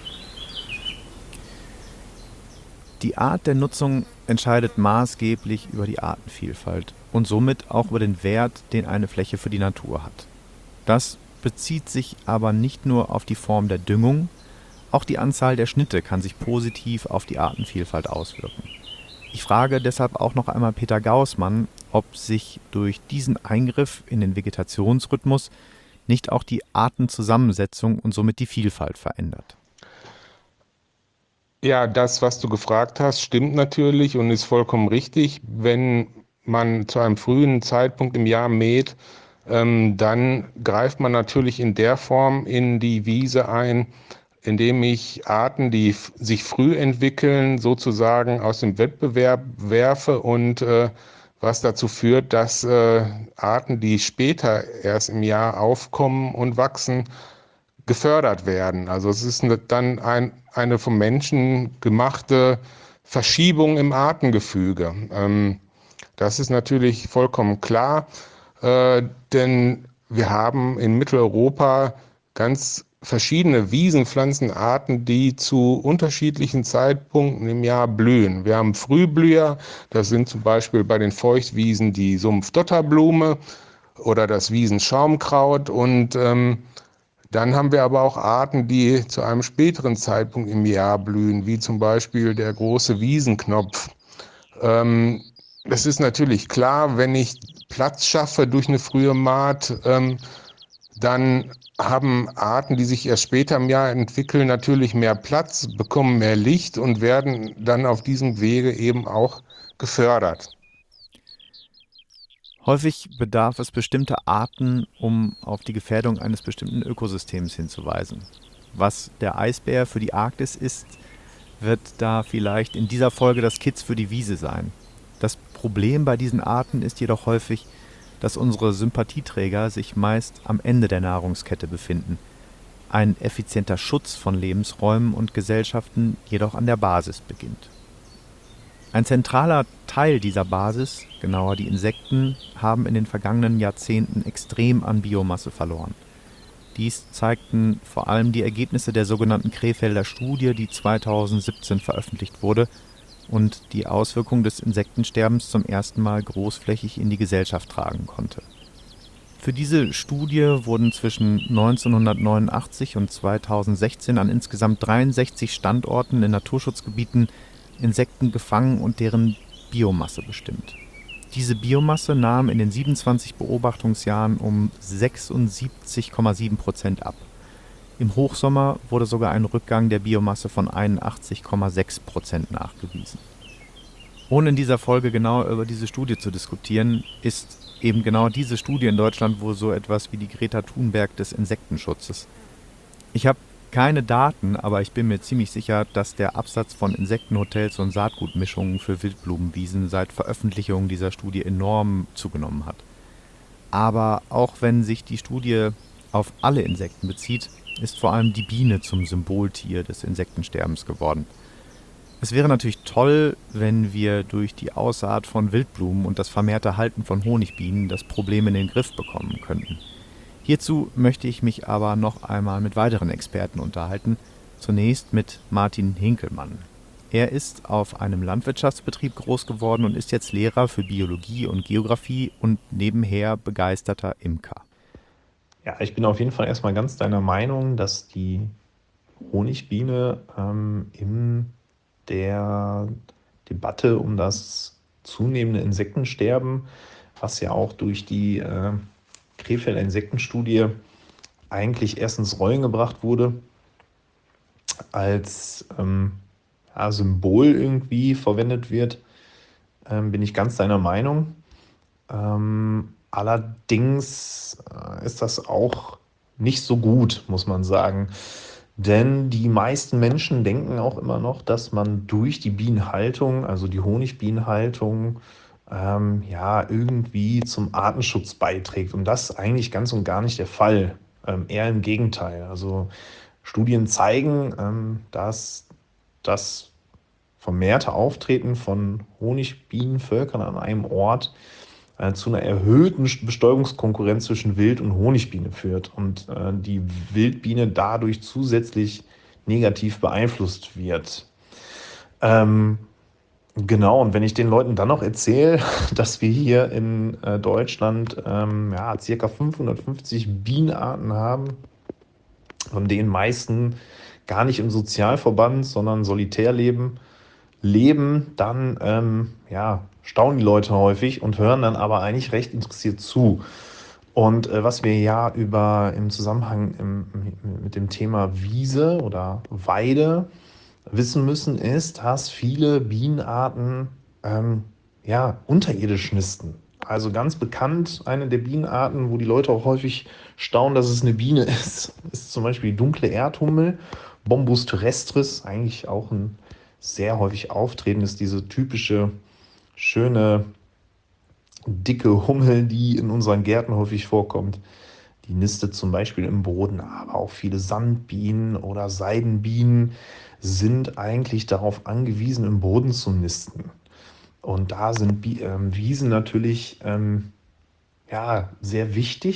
Die Art der Nutzung entscheidet maßgeblich über die Artenvielfalt und somit auch über den Wert, den eine Fläche für die Natur hat. Das bezieht sich aber nicht nur auf die Form der Düngung, auch die Anzahl der Schnitte kann sich positiv auf die Artenvielfalt auswirken. Ich frage deshalb auch noch einmal Peter Gaußmann, ob sich durch diesen Eingriff in den Vegetationsrhythmus nicht auch die Artenzusammensetzung und somit die Vielfalt verändert. Ja, das, was du gefragt hast, stimmt natürlich und ist vollkommen richtig. Wenn man zu einem frühen Zeitpunkt im Jahr mäht, ähm, dann greift man natürlich in der Form in die Wiese ein, indem ich Arten, die f- sich früh entwickeln, sozusagen aus dem Wettbewerb werfe und äh, was dazu führt, dass äh, Arten, die später erst im Jahr aufkommen und wachsen, gefördert werden. Also es ist eine, dann ein, eine vom Menschen gemachte Verschiebung im Artengefüge. Ähm, das ist natürlich vollkommen klar, äh, denn wir haben in Mitteleuropa ganz verschiedene Wiesenpflanzenarten, die zu unterschiedlichen Zeitpunkten im Jahr blühen. Wir haben Frühblüher, das sind zum Beispiel bei den Feuchtwiesen die Sumpfdotterblume oder das Wiesenschaumkraut, und ähm, dann haben wir aber auch Arten, die zu einem späteren Zeitpunkt im Jahr blühen, wie zum Beispiel der große Wiesenknopf. Ähm, es ist natürlich klar, wenn ich Platz schaffe durch eine frühe Maat, ähm, dann haben Arten, die sich erst später im Jahr entwickeln, natürlich mehr Platz, bekommen mehr Licht und werden dann auf diesem Wege eben auch gefördert. Häufig bedarf es bestimmter Arten, um auf die Gefährdung eines bestimmten Ökosystems hinzuweisen. Was der Eisbär für die Arktis ist, wird da vielleicht in dieser Folge das Kitz für die Wiese sein. Das Problem bei diesen Arten ist jedoch häufig, dass unsere Sympathieträger sich meist am Ende der Nahrungskette befinden. Ein effizienter Schutz von Lebensräumen und Gesellschaften jedoch an der Basis beginnt. Ein zentraler Teil dieser Basis, genauer die Insekten, haben in den vergangenen Jahrzehnten extrem an Biomasse verloren. Dies zeigten vor allem die Ergebnisse der sogenannten Krefelder Studie, die zweitausendsiebzehn veröffentlicht wurde und die Auswirkungen des Insektensterbens zum ersten Mal großflächig in die Gesellschaft tragen konnte. Für diese Studie wurden zwischen neunzehnhundertneunundachtzig und zweitausendsechzehn an insgesamt dreiundsechzig Standorten in Naturschutzgebieten Insekten gefangen und deren Biomasse bestimmt. Diese Biomasse nahm in den siebenundzwanzig Beobachtungsjahren um sechsundsiebzig Komma sieben Prozent ab. Im Hochsommer wurde sogar ein Rückgang der Biomasse von einundachtzig Komma sechs Prozent nachgewiesen. Ohne in dieser Folge genau über diese Studie zu diskutieren, ist eben genau diese Studie in Deutschland wohl so etwas wie die Greta Thunberg des Insektenschutzes. Ich habe keine Daten, aber ich bin mir ziemlich sicher, dass der Absatz von Insektenhotels und Saatgutmischungen für Wildblumenwiesen seit Veröffentlichung dieser Studie enorm zugenommen hat. Aber auch wenn sich die Studie auf alle Insekten bezieht, ist vor allem die Biene zum Symboltier des Insektensterbens geworden. Es wäre natürlich toll, wenn wir durch die Aussaat von Wildblumen und das vermehrte Halten von Honigbienen das Problem in den Griff bekommen könnten. Hierzu möchte ich mich aber noch einmal mit weiteren Experten unterhalten, zunächst mit Martin Hinkelmann. Er ist auf einem Landwirtschaftsbetrieb groß geworden und ist jetzt Lehrer für Biologie und Geografie und nebenher begeisterter Imker. Ja, ich bin auf jeden Fall erstmal ganz deiner Meinung, dass die Honigbiene ähm, in der Debatte um das zunehmende Insektensterben, was ja auch durch die äh, Krefelder Insektenstudie eigentlich erst ins Rollen gebracht wurde, als ähm, ja, Symbol irgendwie verwendet wird, ähm, bin ich ganz deiner Meinung. Ähm, allerdings äh, ist das auch nicht so gut, muss man sagen. Denn die meisten Menschen denken auch immer noch, dass man durch die Bienenhaltung, also die Honigbienenhaltung, ähm, ja, irgendwie zum Artenschutz beiträgt. Und das ist eigentlich ganz und gar nicht der Fall. Ähm, eher im Gegenteil. Also Studien zeigen, ähm, dass das vermehrte Auftreten von Honigbienenvölkern an einem Ort äh, zu einer erhöhten Bestäubungskonkurrenz zwischen Wild- und Honigbiene führt und äh, die Wildbiene dadurch zusätzlich negativ beeinflusst wird. Ähm, Genau, und wenn ich den Leuten dann noch erzähle, dass wir hier in äh, Deutschland ähm, ja, circa fünfhundertfünfzig Bienenarten haben, von denen meisten gar nicht im Sozialverband, sondern solitär leben, leben, dann ähm, ja, staunen die Leute häufig und hören dann aber eigentlich recht interessiert zu. Und äh, was wir ja über im Zusammenhang im, mit dem Thema Wiese oder Weide wissen müssen, ist, dass viele Bienenarten ähm, ja, unterirdisch nisten. Also ganz bekannt, eine der Bienenarten, wo die Leute auch häufig staunen, dass es eine Biene ist, ist zum Beispiel die dunkle Erdhummel, Bombus terrestris, eigentlich auch ein sehr häufig auftretendes, diese typische, schöne, dicke Hummel, die in unseren Gärten häufig vorkommt. Die nistet zum Beispiel im Boden, aber auch viele Sandbienen oder Seidenbienen sind eigentlich darauf angewiesen, im Boden zu nisten. Und da sind Bi- ähm, Wiesen natürlich ähm, ja, sehr wichtig,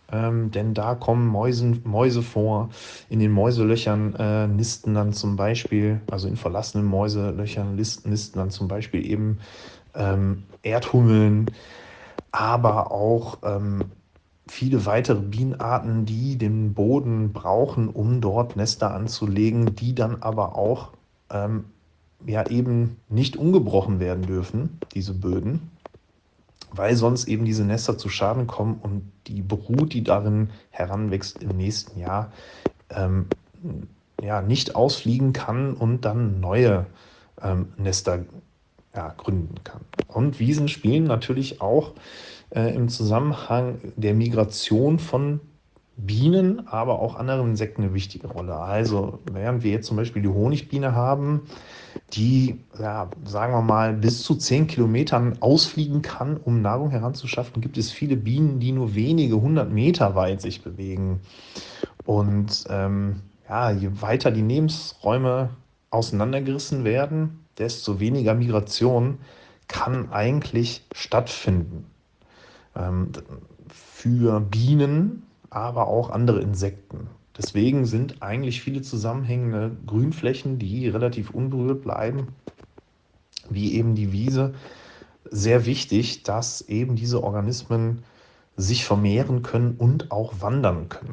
ähm, denn da kommen Mäusen, Mäuse vor. In den Mäuselöchern äh, nisten dann zum Beispiel, also in verlassenen Mäuselöchern nisten, nisten dann zum Beispiel eben ähm, Erdhummeln, aber auch ähm, viele weitere Bienenarten, die den Boden brauchen, um dort Nester anzulegen, die dann aber auch ähm, ja eben nicht ungebrochen werden dürfen, diese Böden, weil sonst eben diese Nester zu Schaden kommen und die Brut, die darin heranwächst im nächsten Jahr, ähm, ja, nicht ausfliegen kann und dann neue ähm, Nester ja, gründen kann. Und Wiesen spielen natürlich auch äh, im Zusammenhang der Migration von Bienen, aber auch anderen Insekten eine wichtige Rolle. Also während wir jetzt zum Beispiel die Honigbiene haben, die, ja, sagen wir mal, bis zu zehn Kilometern ausfliegen kann, um Nahrung heranzuschaffen, gibt es viele Bienen, die nur wenige hundert Meter weit sich bewegen. Und ähm, ja, je weiter die Lebensräume auseinandergerissen werden, desto weniger Migration kann eigentlich stattfinden. Ähm, für Bienen, aber auch andere Insekten. Deswegen sind eigentlich viele zusammenhängende Grünflächen, die relativ unberührt bleiben, wie eben die Wiese, sehr wichtig, dass eben diese Organismen sich vermehren können und auch wandern können.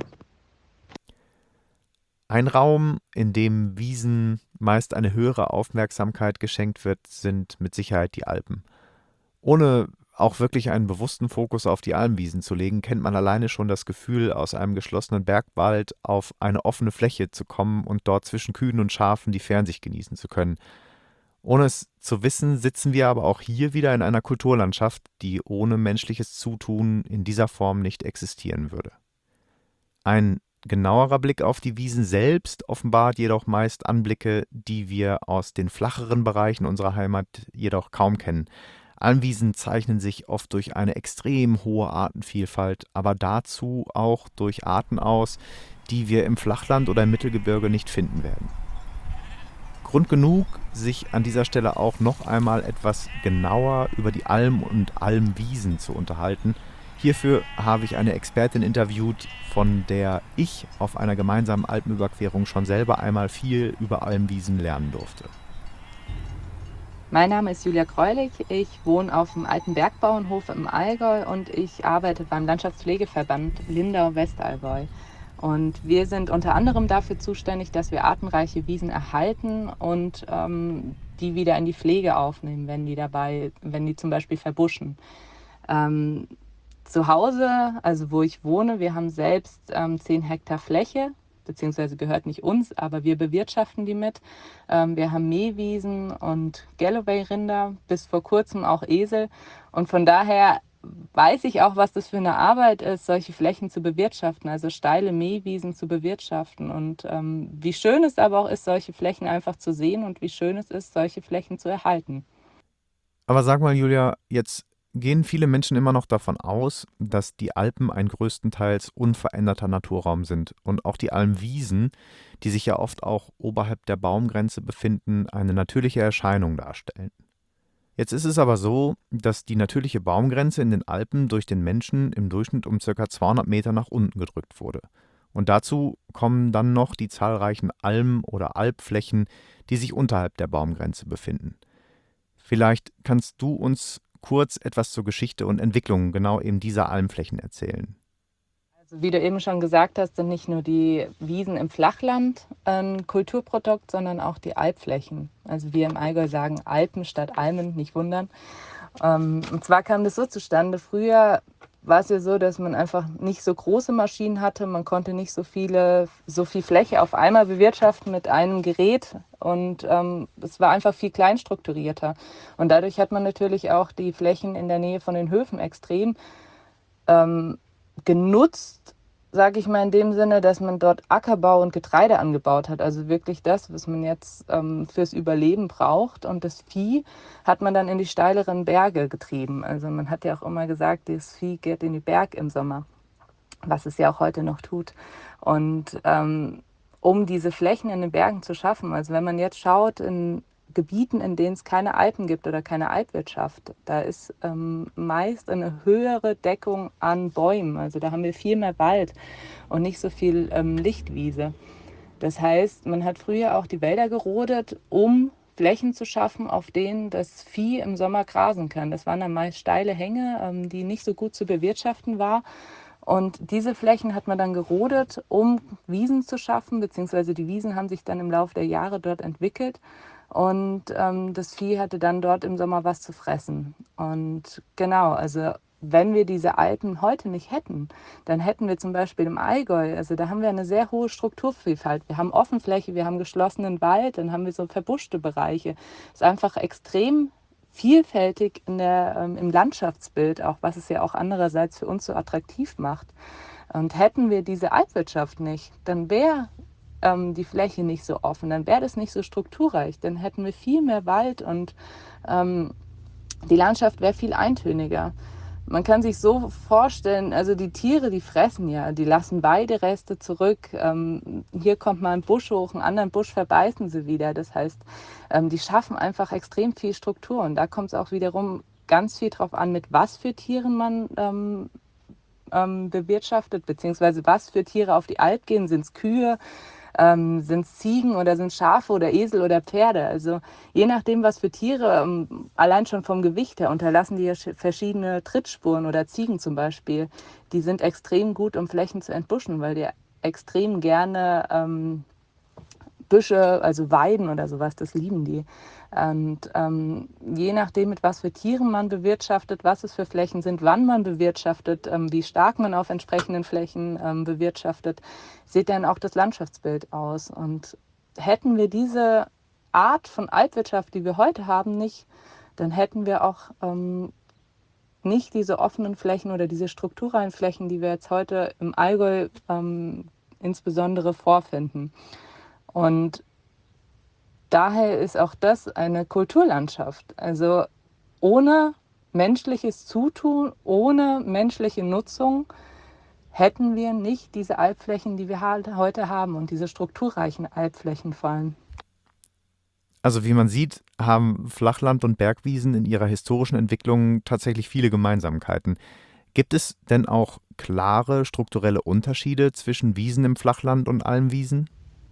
Ein Raum, in dem Wiesen meist eine höhere Aufmerksamkeit geschenkt wird, sind mit Sicherheit die Alpen. Ohne auch wirklich einen bewussten Fokus auf die Almwiesen zu legen, kennt man alleine schon das Gefühl, aus einem geschlossenen Bergwald auf eine offene Fläche zu kommen und dort zwischen Kühen und Schafen die Fernsicht genießen zu können. Ohne es zu wissen, sitzen wir aber auch hier wieder in einer Kulturlandschaft, die ohne menschliches Zutun in dieser Form nicht existieren würde. Ein genauerer Blick auf die Wiesen selbst offenbart jedoch meist Anblicke, die wir aus den flacheren Bereichen unserer Heimat jedoch kaum kennen. Almwiesen zeichnen sich oft durch eine extrem hohe Artenvielfalt, aber dazu auch durch Arten aus, die wir im Flachland oder im Mittelgebirge nicht finden werden. Grund genug, sich an dieser Stelle auch noch einmal etwas genauer über die Alm und Almwiesen zu unterhalten. Hierfür habe ich eine Expertin interviewt, von der ich auf einer gemeinsamen Alpenüberquerung schon selber einmal viel über Almwiesen lernen durfte. Mein Name ist Julia Greulich, ich wohne auf dem alten Bergbauernhof im Allgäu und ich arbeite beim Landschaftspflegeverband Lindau-Westallgäu. Und wir sind unter anderem dafür zuständig, dass wir artenreiche Wiesen erhalten und ähm, die wieder in die Pflege aufnehmen, wenn die dabei, wenn die zum Beispiel verbuschen. Ähm, zu Hause, also wo ich wohne, wir haben selbst ähm, zehn Hektar Fläche, beziehungsweise gehört nicht uns, aber wir bewirtschaften die mit. Ähm, wir haben Mähwiesen und Galloway-Rinder, bis vor kurzem auch Esel. Und von daher weiß ich auch, was das für eine Arbeit ist, solche Flächen zu bewirtschaften, also steile Mähwiesen zu bewirtschaften. Und ähm, wie schön es aber auch ist, solche Flächen einfach zu sehen und wie schön es ist, solche Flächen zu erhalten. Aber sag mal, Julia, jetzt gehen viele Menschen immer noch davon aus, dass die Alpen ein größtenteils unveränderter Naturraum sind und auch die Almwiesen, die sich ja oft auch oberhalb der Baumgrenze befinden, eine natürliche Erscheinung darstellen. Jetzt ist es aber so, dass die natürliche Baumgrenze in den Alpen durch den Menschen im Durchschnitt um ca. zweihundert Meter nach unten gedrückt wurde. Und dazu kommen dann noch die zahlreichen Alm- oder Alpflächen, die sich unterhalb der Baumgrenze befinden. Vielleicht kannst du uns kurz etwas zur Geschichte und Entwicklung genau eben dieser Almflächen erzählen. Also wie du eben schon gesagt hast, sind nicht nur die Wiesen im Flachland ein Kulturprodukt, sondern auch die Alpflächen. Also wir im Allgäu sagen Alpen statt Almen, nicht wundern. Und zwar kam das so zustande, früher war es ja so, dass man einfach nicht so große Maschinen hatte, man konnte nicht so viele, so viel Fläche auf einmal bewirtschaften mit einem Gerät und ähm, es war einfach viel kleinstrukturierter. Und dadurch hat man natürlich auch die Flächen in der Nähe von den Höfen extrem ähm, genutzt, sage ich mal in dem Sinne, dass man dort Ackerbau und Getreide angebaut hat. Also wirklich das, was man jetzt ähm, fürs Überleben braucht. Und das Vieh hat man dann in die steileren Berge getrieben. Also man hat ja auch immer gesagt, das Vieh geht in die Berg im Sommer, was es ja auch heute noch tut. Und ähm, um diese Flächen in den Bergen zu schaffen, also wenn man jetzt schaut, in Gebieten, in denen es keine Alpen gibt oder keine Alpwirtschaft, da ist ähm, meist eine höhere Deckung an Bäumen. Also da haben wir viel mehr Wald und nicht so viel ähm, Lichtwiese. Das heißt, man hat früher auch die Wälder gerodet, um Flächen zu schaffen, auf denen das Vieh im Sommer grasen kann. Das waren dann meist steile Hänge, ähm, die nicht so gut zu bewirtschaften war. Und diese Flächen hat man dann gerodet, um Wiesen zu schaffen, beziehungsweise die Wiesen haben sich dann im Laufe der Jahre dort entwickelt. Und ähm, das Vieh hatte dann dort im Sommer was zu fressen. Und genau, also wenn wir diese Alpen heute nicht hätten, dann hätten wir zum Beispiel im Allgäu, also da haben wir eine sehr hohe Strukturvielfalt. Wir haben Offenfläche, wir haben geschlossenen Wald, dann haben wir so verbuschte Bereiche. Es ist einfach extrem vielfältig in der, ähm, im Landschaftsbild, auch was es ja auch andererseits für uns so attraktiv macht. Und hätten wir diese Alpwirtschaft nicht, dann wäre ähm, die Fläche nicht so offen, dann wäre das nicht so strukturreich, dann hätten wir viel mehr Wald und ähm, die Landschaft wäre viel eintöniger. Man kann sich so vorstellen, also die Tiere, die fressen ja, die lassen Weidereste zurück. Ähm, hier kommt mal ein Busch hoch, einen anderen Busch verbeißen sie wieder. Das heißt, ähm, die schaffen einfach extrem viel Struktur. Und da kommt es auch wiederum ganz viel drauf an, mit was für Tieren man ähm, ähm, bewirtschaftet, beziehungsweise was für Tiere auf die Alp gehen. Sind es Kühe? Ähm, sind es Ziegen oder sind es Schafe oder Esel oder Pferde? Also je nachdem, was für Tiere, ähm, allein schon vom Gewicht her, unterlassen die ja verschiedene Trittspuren oder Ziegen zum Beispiel. Die sind extrem gut, um Flächen zu entbuschen, weil die extrem gerne ähm, Büsche, also Weiden oder sowas, das lieben die. Und ähm, je nachdem, mit was für Tieren man bewirtschaftet, was es für Flächen sind, wann man bewirtschaftet, ähm, wie stark man auf entsprechenden Flächen ähm, bewirtschaftet, sieht dann auch das Landschaftsbild aus. Und hätten wir diese Art von Alpwirtschaft, die wir heute haben, nicht, dann hätten wir auch ähm, nicht diese offenen Flächen oder diese strukturellen Flächen, die wir jetzt heute im Allgäu ähm, insbesondere vorfinden. Und daher ist auch das eine Kulturlandschaft. Also ohne menschliches Zutun, ohne menschliche Nutzung hätten wir nicht diese Alpflächen, die wir halt heute haben und diese strukturreichen Alpflächen vor allem. Also wie man sieht, haben Flachland und Bergwiesen in ihrer historischen Entwicklung tatsächlich viele Gemeinsamkeiten. Gibt es denn auch klare strukturelle Unterschiede zwischen Wiesen im Flachland und Almwiesen?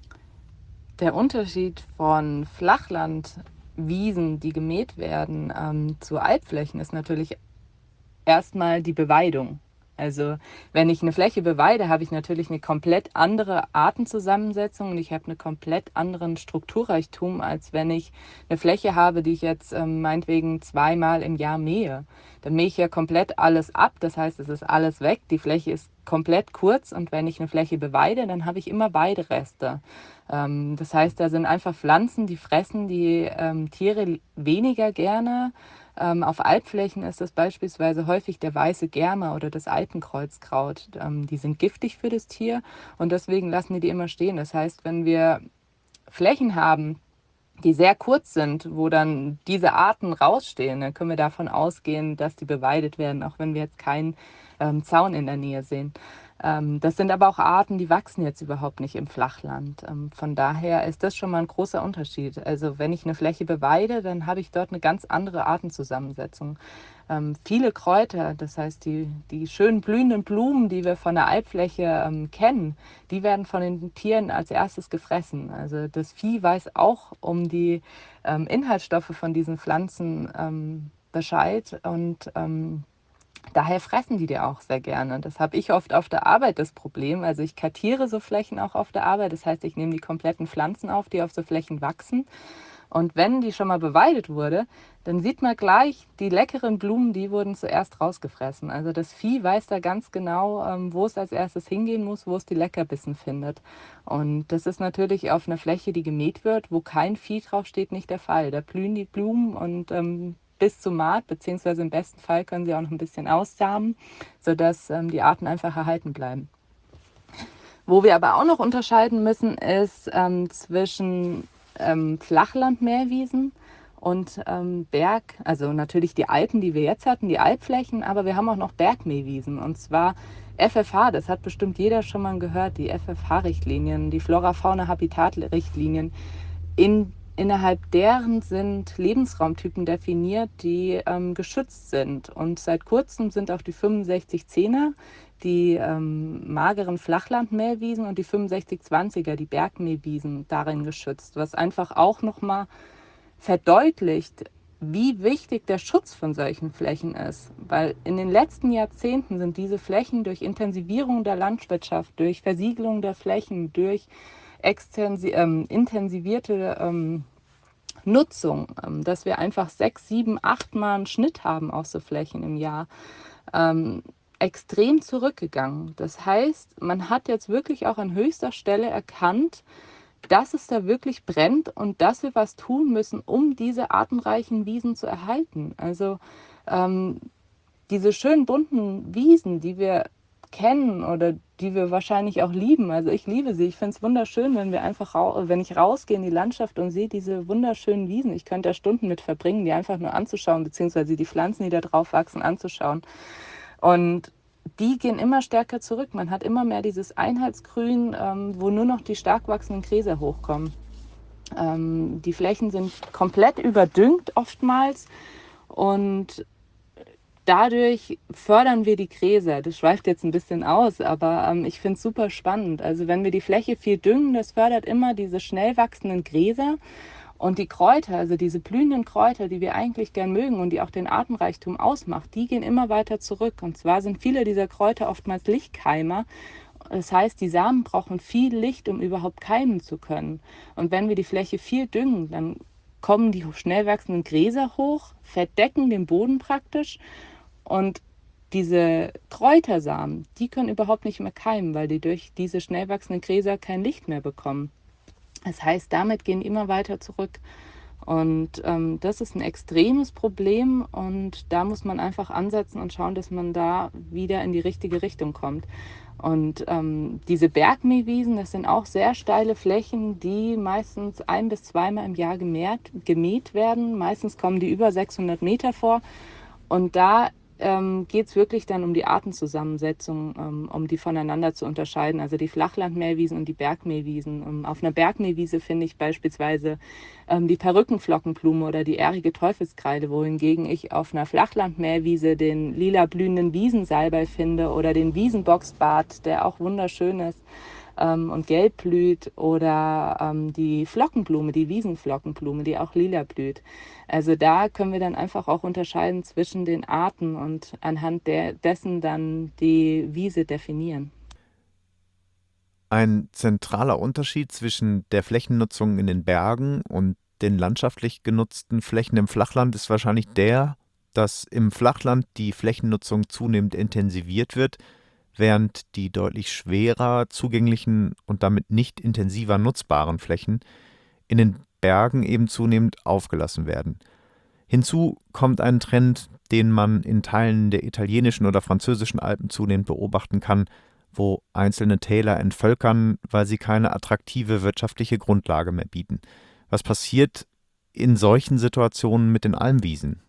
Der Unterschied von Flachlandwiesen, die gemäht werden, ähm, zu Alpflächen ist natürlich erstmal die Beweidung. Also wenn ich eine Fläche beweide, habe ich natürlich eine komplett andere Artenzusammensetzung und ich habe einen komplett anderen Strukturreichtum, als wenn ich eine Fläche habe, die ich jetzt ähm, meinetwegen zweimal im Jahr mähe. Dann mähe ich ja komplett alles ab, das heißt, es ist alles weg, die Fläche ist komplett kurz und wenn ich eine Fläche beweide, dann habe ich immer Weidereste. Ähm, das heißt, da sind einfach Pflanzen, die fressen die ähm, Tiere weniger gerne. Ähm, auf Alpflächen ist das beispielsweise häufig der weiße Germer oder das Alpenkreuzkraut. Ähm, die sind giftig für das Tier und deswegen lassen die die immer stehen. Das heißt, wenn wir Flächen haben, die sehr kurz sind, wo dann diese Arten rausstehen, dann können wir davon ausgehen, dass die beweidet werden, auch wenn wir jetzt keinen ähm, Zaun in der Nähe sehen. Ähm, das sind aber auch Arten, die wachsen jetzt überhaupt nicht im Flachland. Ähm, von daher ist das schon mal ein großer Unterschied. Also wenn ich eine Fläche beweide, dann habe ich dort eine ganz andere Artenzusammensetzung. Ähm, viele Kräuter, das heißt die, die schön blühenden Blumen, die wir von der Alpfläche ähm, kennen, die werden von den Tieren als erstes gefressen. Also das Vieh weiß auch um die ähm, Inhaltsstoffe von diesen Pflanzen ähm, Bescheid und ähm, daher fressen die die auch sehr gerne. Das habe ich oft auf der Arbeit das Problem. Also ich kartiere so Flächen auch auf der Arbeit. Das heißt, ich nehme die kompletten Pflanzen auf, die auf so Flächen wachsen. Und wenn die schon mal beweidet wurde, dann sieht man gleich, die leckeren Blumen, die wurden zuerst rausgefressen. Also das Vieh weiß da ganz genau, wo es als erstes hingehen muss, wo es die Leckerbissen findet. Und das ist natürlich auf einer Fläche, die gemäht wird, wo kein Vieh drauf steht, nicht der Fall. Da blühen die Blumen und ähm, bis zum Maat, beziehungsweise im besten Fall können sie auch noch ein bisschen aussamen, sodass ähm, die Arten einfach erhalten bleiben. Wo wir aber auch noch unterscheiden müssen, ist ähm, zwischen ähm, Flachland-Meerwiesen und ähm, Berg, also natürlich die Alpen, die wir jetzt hatten, die Alpflächen, aber wir haben auch noch Bergmähwiesen und zwar F F H, das hat bestimmt jeder schon mal gehört, die F F H-Richtlinien, die Flora-Fauna-Habitat-Richtlinien. In innerhalb deren sind Lebensraumtypen definiert, die ähm, geschützt sind. Und seit kurzem sind auch die fünfundsechzig zehner, die ähm, mageren Flachlandmähwiesen und die fünfundsechzig zwanziger, die Bergmähwiesen, darin geschützt, was einfach auch nochmal verdeutlicht, wie wichtig der Schutz von solchen Flächen ist. Weil in den letzten Jahrzehnten sind diese Flächen durch Intensivierung der Landwirtschaft, durch Versiegelung der Flächen, durch extensi- ähm, intensivierte ähm, Nutzung, ähm, dass wir einfach sechs, sieben, acht Mal einen Schnitt haben auf so Flächen im Jahr, ähm, extrem zurückgegangen. Das heißt, man hat jetzt wirklich auch an höchster Stelle erkannt, dass es da wirklich brennt und dass wir was tun müssen, um diese artenreichen Wiesen zu erhalten. Also ähm, diese schönen bunten Wiesen, die wir kennen oder die wir wahrscheinlich auch lieben. Also ich liebe sie. Ich finde es wunderschön, wenn wir einfach rau- wenn ich rausgehe in die Landschaft und sehe diese wunderschönen Wiesen. Ich könnte da Stunden mit verbringen, die einfach nur anzuschauen, beziehungsweise die Pflanzen, die da drauf wachsen, anzuschauen. Und die gehen immer stärker zurück. Man hat immer mehr dieses Einheitsgrün, ähm, wo nur noch die stark wachsenden Gräser hochkommen. Ähm, die Flächen sind komplett überdüngt oftmals und dadurch fördern wir die Gräser. Das schweift jetzt ein bisschen aus, aber ähm, ich finde es super spannend. Also wenn wir die Fläche viel düngen, das fördert immer diese schnell wachsenden Gräser. Und die Kräuter, also diese blühenden Kräuter, die wir eigentlich gern mögen und die auch den Artenreichtum ausmacht, die gehen immer weiter zurück. Und zwar sind viele dieser Kräuter oftmals Lichtkeimer. Das heißt, die Samen brauchen viel Licht, um überhaupt keimen zu können. Und wenn wir die Fläche viel düngen, dann kommen die schnell wachsenden Gräser hoch, verdecken den Boden praktisch. Und diese Kräutersamen, die können überhaupt nicht mehr keimen, weil die durch diese schnell wachsenden Gräser kein Licht mehr bekommen. Das heißt, damit gehen die immer weiter zurück. Und ähm, das ist ein extremes Problem und da muss man einfach ansetzen und schauen, dass man da wieder in die richtige Richtung kommt. Und ähm, diese Bergmähwiesen, das sind auch sehr steile Flächen, die meistens ein- bis zweimal im Jahr gemäht, gemäht werden. Meistens kommen die über sechshundert Meter vor. Und da ähm, geht es wirklich dann um die Artenzusammensetzung, ähm, um die voneinander zu unterscheiden. Also die Flachlandmähwiesen und die Bergmähwiesen. Ähm, auf einer Bergmähwiese finde ich beispielsweise ähm, die Perückenflockenblume oder die ährige Teufelskreide, wohingegen ich auf einer Flachlandmähwiese den lila blühenden Wiesensalbei finde oder den Wiesenboxbart, der auch wunderschön ist ähm, und gelb blüht, oder ähm, die Flockenblume, die Wiesenflockenblume, die auch lila blüht. Also da können wir dann einfach auch unterscheiden zwischen den Arten und anhand der, dessen dann die Wiese definieren. Ein zentraler Unterschied zwischen der Flächennutzung in den Bergen und den landschaftlich genutzten Flächen im Flachland ist wahrscheinlich der, dass im Flachland die Flächennutzung zunehmend intensiviert wird, während die deutlich schwerer zugänglichen und damit nicht intensiver nutzbaren Flächen in den Bergen eben zunehmend aufgelassen werden. Hinzu kommt ein Trend, den man in Teilen der italienischen oder französischen Alpen zunehmend beobachten kann, wo einzelne Täler entvölkern, weil sie keine attraktive wirtschaftliche Grundlage mehr bieten. Was passiert in solchen Situationen mit den Almwiesen?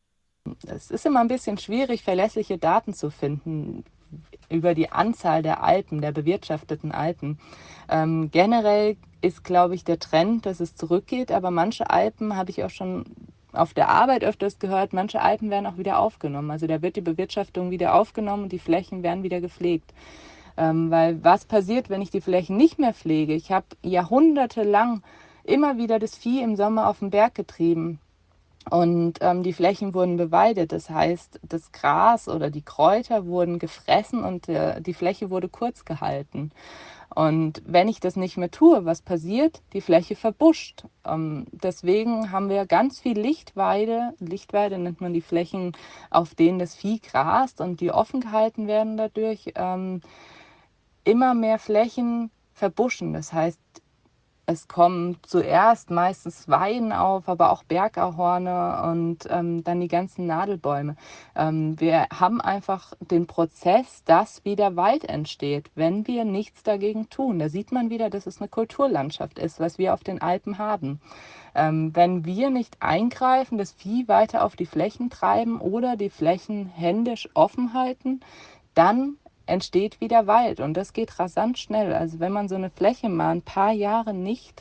Es ist immer ein bisschen schwierig, verlässliche Daten zu finden über die Anzahl der Alpen, der bewirtschafteten Alpen. Ähm, generell ist, glaube ich, der Trend, dass es zurückgeht, aber manche Alpen, habe ich auch schon auf der Arbeit öfters gehört, manche Alpen werden auch wieder aufgenommen. Also da wird die Bewirtschaftung wieder aufgenommen und die Flächen werden wieder gepflegt. Ähm, weil was passiert, wenn ich die Flächen nicht mehr pflege? Ich habe jahrhundertelang immer wieder das Vieh im Sommer auf den Berg getrieben. Und ähm, die Flächen wurden beweidet, das heißt, das Gras oder die Kräuter wurden gefressen und äh, die Fläche wurde kurz gehalten. Und wenn ich das nicht mehr tue, was passiert? Die Fläche verbuscht. Ähm, deswegen haben wir ganz viel Lichtweide. Lichtweide nennt man die Flächen, auf denen das Vieh grast und die offen gehalten werden dadurch. Ähm, immer mehr Flächen verbuschen. Das heißt, es kommen zuerst meistens Weiden auf, aber auch Bergahorne und ähm, dann die ganzen Nadelbäume. Ähm, wir haben einfach den Prozess, dass wieder Wald entsteht, wenn wir nichts dagegen tun. Da sieht man wieder, dass es eine Kulturlandschaft ist, was wir auf den Alpen haben. Ähm, wenn wir nicht eingreifen, das Vieh weiter auf die Flächen treiben oder die Flächen händisch offen halten, dann entsteht wieder Wald und das geht rasant schnell. Also wenn man so eine Fläche mal ein paar Jahre nicht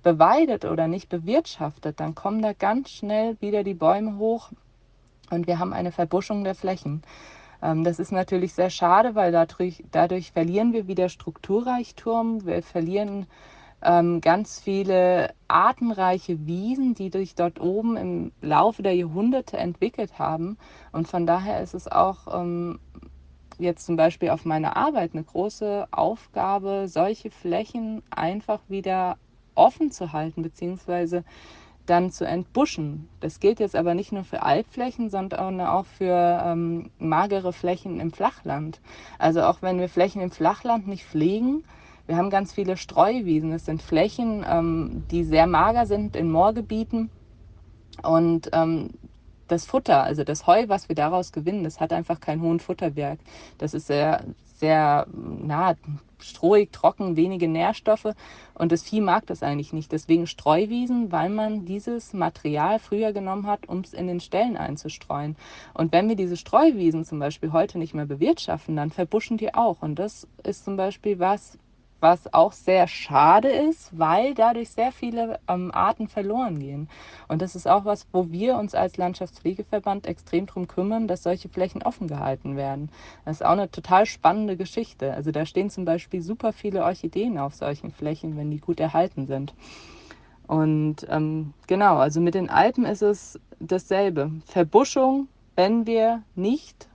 beweidet oder nicht bewirtschaftet, dann kommen da ganz schnell wieder die Bäume hoch und wir haben eine Verbuschung der Flächen. Ähm, das ist natürlich sehr schade, weil dadurch, dadurch verlieren wir wieder Strukturreichtum, wir verlieren ähm, ganz viele artenreiche Wiesen, die sich dort oben im Laufe der Jahrhunderte entwickelt haben. Und von daher ist es auch ähm, jetzt zum Beispiel auf meiner Arbeit eine große Aufgabe, solche Flächen einfach wieder offen zu halten, beziehungsweise dann zu entbuschen. Das gilt jetzt aber nicht nur für Alpflächen, sondern auch für ähm, magere Flächen im Flachland. Also auch wenn wir Flächen im Flachland nicht pflegen, wir haben ganz viele Streuwiesen. Das sind Flächen, ähm, die sehr mager sind in Moorgebieten. Und ähm, das Futter, also das Heu, was wir daraus gewinnen, das hat einfach keinen hohen Futterwert. Das ist sehr, sehr na, strohig, trocken, wenige Nährstoffe und das Vieh mag das eigentlich nicht. Deswegen Streuwiesen, weil man dieses Material früher genommen hat, um es in den Ställen einzustreuen. Und wenn wir diese Streuwiesen zum Beispiel heute nicht mehr bewirtschaften, dann verbuschen die auch. Und das ist zum Beispiel was, was auch sehr schade ist, weil dadurch sehr viele ähm, Arten verloren gehen. Und das ist auch was, wo wir uns als Landschaftspflegeverband extrem drum kümmern, dass solche Flächen offen gehalten werden. Das ist auch eine total spannende Geschichte. Also da stehen zum Beispiel super viele Orchideen auf solchen Flächen, wenn die gut erhalten sind. Und ähm, genau, also mit den Alpen ist es dasselbe. Verbuschung, wenn wir nicht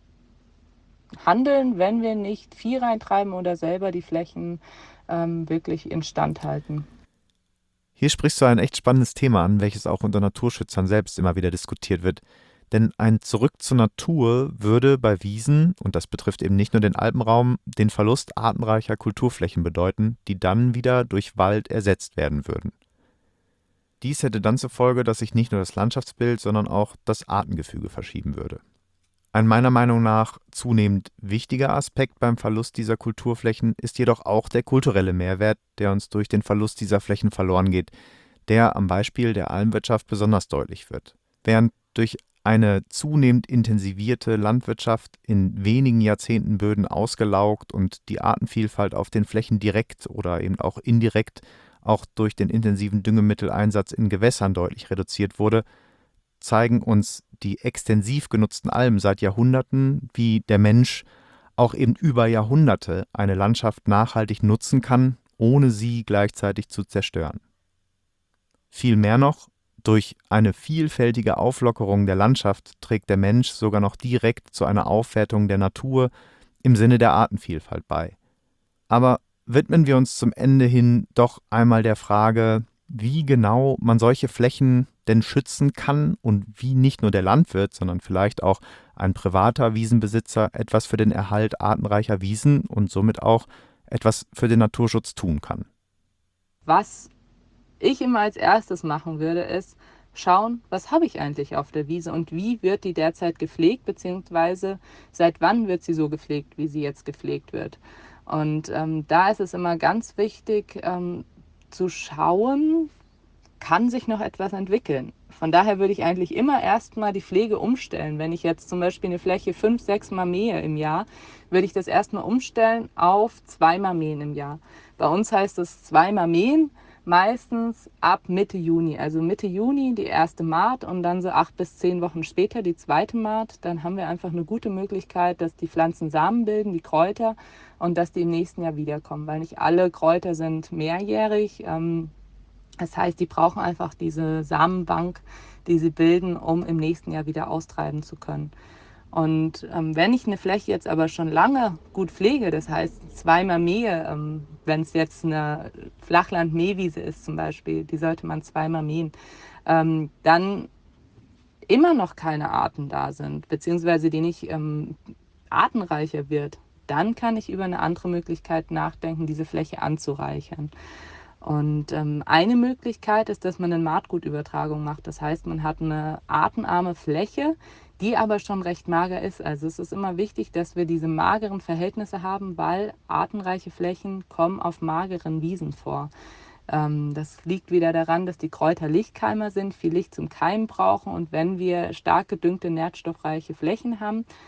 handeln, wenn wir nicht Vieh reintreiben oder selber die Flächen ähm, wirklich instand halten. Hier sprichst du ein echt spannendes Thema an, welches auch unter Naturschützern selbst immer wieder diskutiert wird. Denn ein Zurück zur Natur würde bei Wiesen, und das betrifft eben nicht nur den Alpenraum, den Verlust artenreicher Kulturflächen bedeuten, die dann wieder durch Wald ersetzt werden würden. Dies hätte dann zur Folge, dass sich nicht nur das Landschaftsbild, sondern auch das Artengefüge verschieben würde. Ein meiner Meinung nach zunehmend wichtiger Aspekt beim Verlust dieser Kulturflächen ist jedoch auch der kulturelle Mehrwert, der uns durch den Verlust dieser Flächen verloren geht, der am Beispiel der Almwirtschaft besonders deutlich wird. Während durch eine zunehmend intensivierte Landwirtschaft in wenigen Jahrzehnten Böden ausgelaugt und die Artenvielfalt auf den Flächen direkt oder eben auch indirekt auch durch den intensiven Düngemitteleinsatz in Gewässern deutlich reduziert wurde, zeigen uns die extensiv genutzten Almen seit Jahrhunderten, wie der Mensch auch eben über Jahrhunderte eine Landschaft nachhaltig nutzen kann, ohne sie gleichzeitig zu zerstören. Viel mehr noch, durch eine vielfältige Auflockerung der Landschaft trägt der Mensch sogar noch direkt zu einer Aufwertung der Natur im Sinne der Artenvielfalt bei. Aber widmen wir uns zum Ende hin doch einmal der Frage, wie genau man solche Flächen denn schützen kann und wie nicht nur der Landwirt, sondern vielleicht auch ein privater Wiesenbesitzer etwas für den Erhalt artenreicher Wiesen und somit auch etwas für den Naturschutz tun kann. Was ich immer als erstes machen würde, ist schauen, was habe ich eigentlich auf der Wiese und wie wird die derzeit gepflegt, beziehungsweise seit wann wird sie so gepflegt, wie sie jetzt gepflegt wird. Und ähm, da ist es immer ganz wichtig, ähm, zu schauen, kann sich noch etwas entwickeln. Von daher würde ich eigentlich immer erstmal die Pflege umstellen. Wenn ich jetzt zum Beispiel eine Fläche fünf, sechs Mal mähe im Jahr, würde ich das erstmal umstellen auf zweimal mähen im Jahr. Bei uns heißt es zweimal mähen, meistens ab Mitte Juni. Also Mitte Juni die erste Maat und dann so acht bis zehn Wochen später die zweite Maat. Dann haben wir einfach eine gute Möglichkeit, dass die Pflanzen Samen bilden, die Kräuter, und dass die im nächsten Jahr wiederkommen. Weil nicht alle Kräuter sind mehrjährig. Ähm, Das heißt, die brauchen einfach diese Samenbank, die sie bilden, um im nächsten Jahr wieder austreiben zu können. Und ähm, wenn ich eine Fläche jetzt aber schon lange gut pflege, das heißt zweimal mähe, ähm, wenn es jetzt eine Flachland-Mähwiese ist zum Beispiel, die sollte man zweimal mähen, ähm, dann immer noch keine Arten da sind, beziehungsweise die nicht ähm, artenreicher wird, dann kann ich über eine andere Möglichkeit nachdenken, diese Fläche anzureichern. Und ähm, eine Möglichkeit ist, dass man eine Maatgutübertragung macht. Das heißt, man hat eine artenarme Fläche, die aber schon recht mager ist. Also es ist immer wichtig, dass wir diese mageren Verhältnisse haben, weil artenreiche Flächen kommen auf mageren Wiesen vor. Ähm, das liegt wieder daran, dass die Kräuter Lichtkeimer sind, viel Licht zum Keimen brauchen. Und wenn wir stark gedüngte, nährstoffreiche Flächen haben,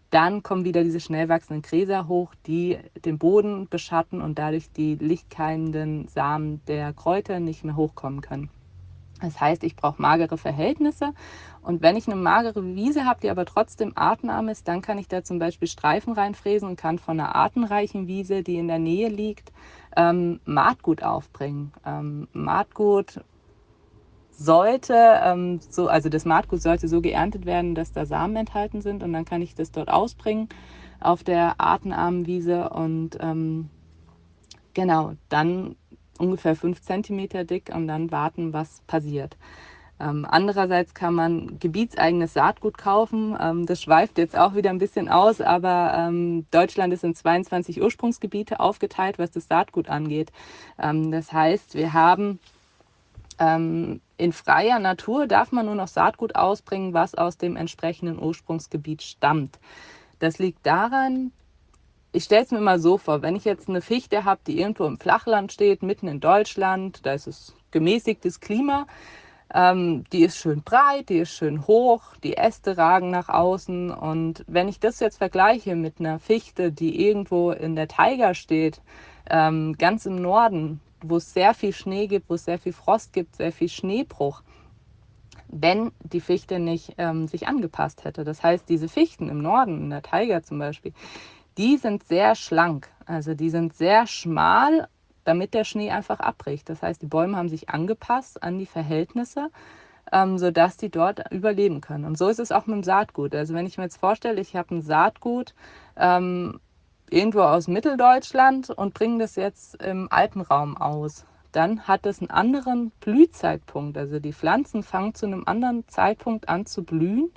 dann kommen wieder diese schnell wachsenden Gräser hoch, die den Boden beschatten und dadurch die lichtkeimenden Samen der Kräuter nicht mehr hochkommen können. Das heißt, ich brauche magere Verhältnisse. Und wenn ich eine magere Wiese habe, die aber trotzdem artenarm ist, dann kann ich da zum Beispiel Streifen reinfräsen und kann von einer artenreichen Wiese, die in der Nähe liegt, ähm, Maatgut aufbringen. Ähm, Maatgut sollte, ähm, so, also das Maatgut sollte so geerntet werden, dass da Samen enthalten sind, und dann kann ich das dort ausbringen auf der artenarmen Wiese und ähm, genau, dann ungefähr fünf Zentimeter dick und dann warten, was passiert. Ähm, andererseits kann man gebietseigenes Saatgut kaufen. Ähm, das schweift jetzt auch wieder ein bisschen aus, aber ähm, Deutschland ist in zweiundzwanzig Ursprungsgebiete aufgeteilt, was das Saatgut angeht. Ähm, das heißt, wir haben ähm, in freier Natur darf man nur noch Saatgut ausbringen, was aus dem entsprechenden Ursprungsgebiet stammt. Das liegt daran, ich stelle es mir mal so vor, wenn ich jetzt eine Fichte habe, die irgendwo im Flachland steht, mitten in Deutschland, da ist es gemäßigtes Klima, ähm, die ist schön breit, die ist schön hoch, die Äste ragen nach außen, und wenn ich das jetzt vergleiche mit einer Fichte, die irgendwo in der Taiga steht, ähm, ganz im Norden, wo es sehr viel Schnee gibt, wo es sehr viel Frost gibt, sehr viel Schneebruch, wenn die Fichte nicht ähm, sich angepasst hätte. Das heißt, diese Fichten im Norden, in der Taiga zum Beispiel, die sind sehr schlank, also die sind sehr schmal, damit der Schnee einfach abbricht. Das heißt, die Bäume haben sich angepasst an die Verhältnisse, ähm, sodass die dort überleben können. Und so ist es auch mit dem Saatgut. Also wenn ich mir jetzt vorstelle, ich habe ein Saatgut ähm, irgendwo aus Mitteldeutschland und bringe das jetzt im Alpenraum aus, dann hat es einen anderen Blühzeitpunkt. Also die Pflanzen fangen zu einem anderen Zeitpunkt an zu blühen,